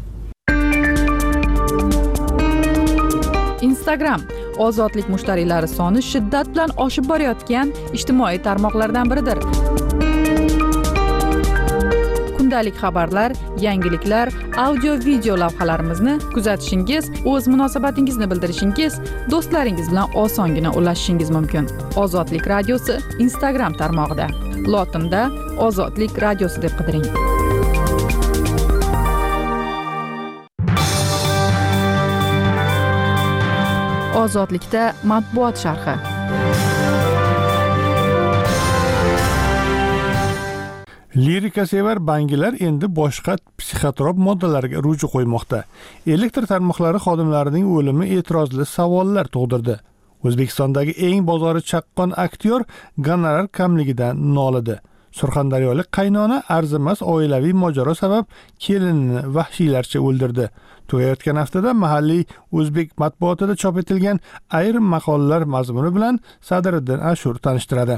Instagram ozodlik mushtariylari soni shiddat bilan oshib borayotgan ijtimoiy tarmoqlardan biridir. kundalik xabarlar, yangiliklar, audio video lavhalarimizni kuzatishingiz, o'z munosabatingizni bildirishingiz, do'stlaringiz bilan osongina ulashishingiz mumkin. Ozodlik radiosi Instagram tarmog'ida lotinda Ozodlik radiosi deb qidiring. Ozodlikda matbuot sharhi. Lirikasevar bangilar endi boshqa psixotrop moddalarga ruju qo'ymoqda. Elektr tarmoqlari xodimlarining o'limi e'tirozli savollar tug'dirdi. O'zbekistondagi eng bozori chaqqon aktyor gonorar kamligidan nolidi. Surxondaryolik qaynona arzimas oilaviy mojaro sabab kelinini vahshiylarcha o'ldirdi. Tugayotgan haftada mahalliy o'zbek matbuotida chop etilgan ayrim maqolalar mazmuni bilan Sadriddin Ashur tanishtiradi.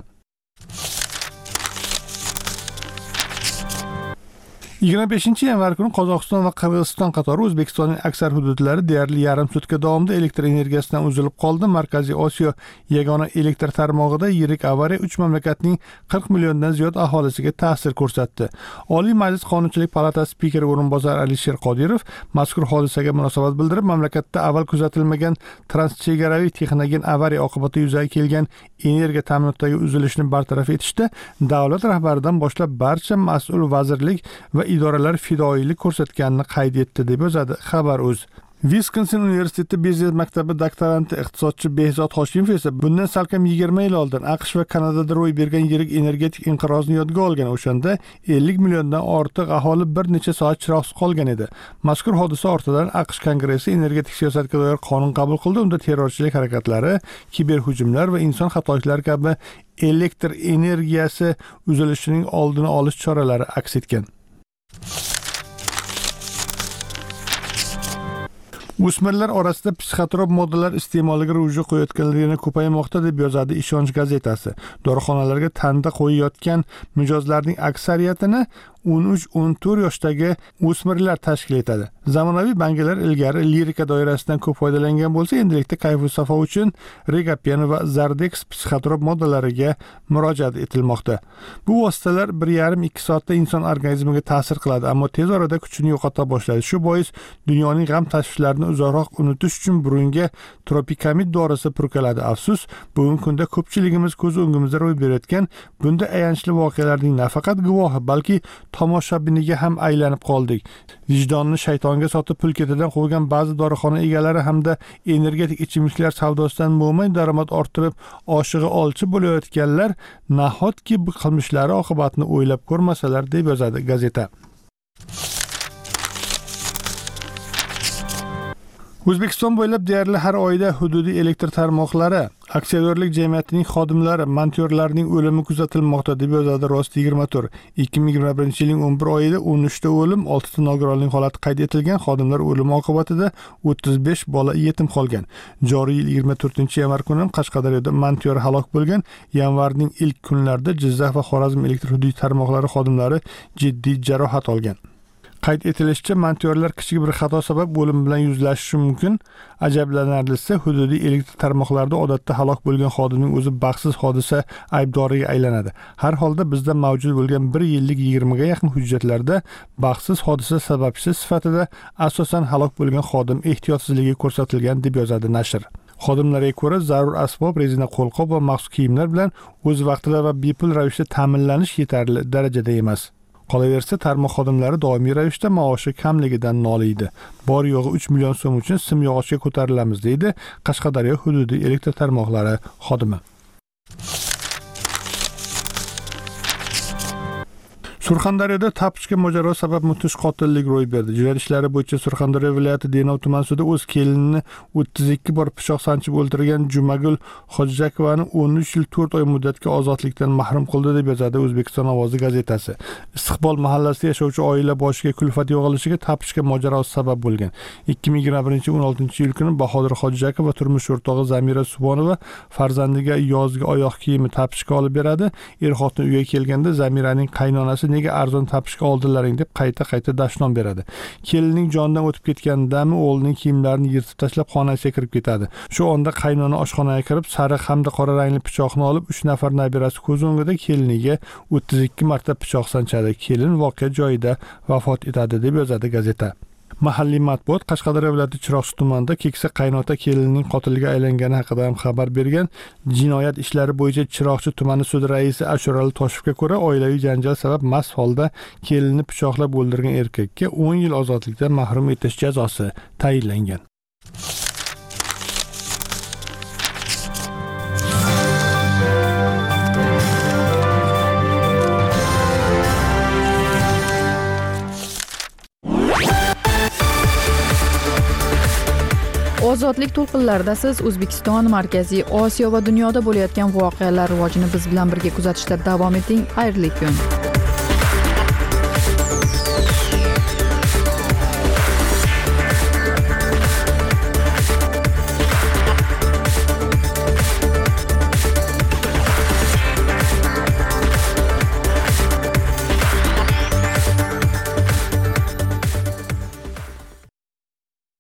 yigirma beshinchi yanvar kuni Qozog'iston va Qirg'iziston qatori O'zbekistonning aksar hududlari deyarli yarim sutka davomida elektr energiyasidan uzilib qoldi. Markaziy Osiyo yagona elektr tarmog'ida yirik avariya uch mamlakatning qirq milliondan ziyod aholisiga ta'sir ko'rsatdi. Oliy Majlis Qonunchilik palatasi spikeri o'rinbosari Alisher Qodirov mazkur hodisaga munosabat bildirib, mamlakatda avval kuzatilmagan transchegaraviy texnogen avariya oqibatida yuzaga kelgan energiya ta'minotidagi uzilishni bartaraf etishda davlat rahbaridan boshlab barcha mas'ul vazirlik va idoralar fidoyilik ko'rsatganini qayd etdi deb yozadi Xabar.uz. Wisconsin universiteti biznes maktabi doktoranti iqtisodchi Behzod Hoshimov esa bundan salkam yigirma yil oldin AQSh va Kanadada ro'y bergan yirik energetik inqirozni yodga olgan. O'shanda ellik milliondan ortiq aholi bir necha soat chiroqsiz qolgan edi. Mazkur hodisa ortidan AQSh Kongressi energetik siyosatga doir qonun qabul qildi. Unda terrorchilik harakatlari, kiberhujumlar va inson xatoliklari kabi elektr energiyasi uzilishining oldini olish choralari aks etgan. O'smirlar orasida psixotrop moddalar iste'moliga ruju qo'yayotganligi ko'paymoqda deb yozadi Ishonch gazetasi. Dorixonalarga tanda qo'yayotgan mijozlarning aksariyatini o'n uch o'n to'rt yoshdagi o'smirlar tashkil etadi. Zamonaviy bangilar ilgari lirika doirasidan ko'p foydalangan bo'lsa, endilikda kayfu safo uchun Regapen va Zardex psixotrop moddalariga murojaat etilmoqda. Bu vositalar bir yarim ikki soatda inson organizmiga ta'sir qiladi, ammo tez orada kuchini yo'qota boshlaydi. Shu bois dunyoning g'am tashvishlarini uzoqroq unutish uchun burunga tropikamid dorisi purkaladi. Afsus, bugungi kunda ko'pchiligimiz ko'z o'ngimizda ro'y berayotgan bunday ayanchli voqealarning nafaqat guvohi, balki tomoshabiniga ham aylanib qoldik. Vijdonni shaytonga sotib pul ketidan qo'ygan ba'zi dorixona egalari hamda energetik ichimliklar savdosidan mo'min daromad orttirib oshig'i olchi bo'layotganlar nahotki bu qilmishlari oqibatini o'ylab ko'rmasalar deb yozadi gazeta. O'zbekiston bo'ylab deyarli har oyda hududiy elektr tarmoqlari, aksiyadorlik jamiyatining xodimlari, montorlarning o'limi kuzatilmoqda deb yozadi Rost yigirma to'rt. ikki ming yigirma birinchi yilning o'n bir oyida o'n uch ta o'lim, olti ta nogironlik holati qayd etilgan. Xodimlar o'limi oqibatida o'ttiz besh bola yetim qolgan. Joriy yil yigirma to'rtinchi yanvar kuni Qashqadaryoda montor halok bo'lgan. Yanvarning ilk kunlarida Jizzax va Xorazm elektr hududiy tarmoqlari xodimlari jiddiy jarohat olgan. Qayd etilishicha, montorlar kichik bir xato sabab o'lim bilan yuzlashishi mumkin. Ajablanarlisi, hududiy elektr tarmoqlarida odatda halok bo'lgan xodimning o'zi baxtsiz hodisa aybdoriga aylanadi. Har holda bizda mavjud bo'lgan bir yillik yigirmaga yaqin hujjatlarda baxtsiz hodisa sababchisi sifatida asosan halok bo'lgan xodim ehtiyotsizligi ko'rsatilgan deb yozadi nashr. Xodimlarga ko'ra, zarur asbob, rezina qo'lqop va maxsus kiyimlar bilan o'z vaqtida va bepul ravishda ta'minlanish yetarli darajada emas. Qolaversa, tarmoq xodimlari doimiy ravishda maoshi kamligidan noliydi. Bor yo'g'i uch million so'm uchun simyog'ochga ko'tarilamiz, deydi Qashqadaryo hududiy elektr tarmoqlari xodimi. Surxondaryoda tapishga mojaro sabab mudhish qotillik ro'y berdi. Jinoyat ishlari bo'yicha Surxondaryo viloyati Denov tuman sudi o'z kelinini o'ttiz ikki bor pichoq sanchib o'ldirgan Jumagul Hojijakovani o'n uch yil to'rt oy muddatga ozodlikdan mahrum qildi deb yozadi O'zbekiston ovozi gazetasi. Istiqbol mahallasida yashovchi oila boshiga kulfat yog'ilishiga tapishga mojaro sabab bo'lgan. ikki ming yigirma birinchi o'n oltinchi yil kuni Bahodir Hojijakov va turmush o'rtog'i Zamira Subonova farzandiga yozgi oyoq kiyimi tapishga olib beradi. Er-xotin uyga kelganda Zamiraning qaynonasi keliniga arzon topishga oldilaring deb qayta qayta dashnom beradi. Kelinning jonidan o'tib ketganidami o'g'lining kiyimlarini yirtib tashlab xonasiga kirib ketadi. Shu onda qaynona oshxonaga kirib sariq hamda qora rangli pichoqni olib uch nafar nabirasi ko'z o'ngida keliniga o'ttiz ikki marta pichoq sanchadi. Kelin voqea joyida vafot etadi deb yozadi gazeta. Mahalliy matbuot Qashqadaryo viloyati Chiroqchi tumanida keksa qaynota kelinning qotilga aylangani haqida ham xabar bergan. Jinoyat ishlari bo'yicha Chiroqchi tumani sud raisi Ashurali Toshevga ko'ra, oilaviy janjal sabab mast holda kelinni pichoqlab o'ldirgan erkakka o'n yil ozodlikdan mahrum etish jazosi tayinlangan. Ozodlik to'lqinlarida siz O'zbekiston, Markaziy Osiyo va dunyoda bo'layotgan voqealar rivojini biz bilan birga kuzatishda davom eting. Xayrli kun.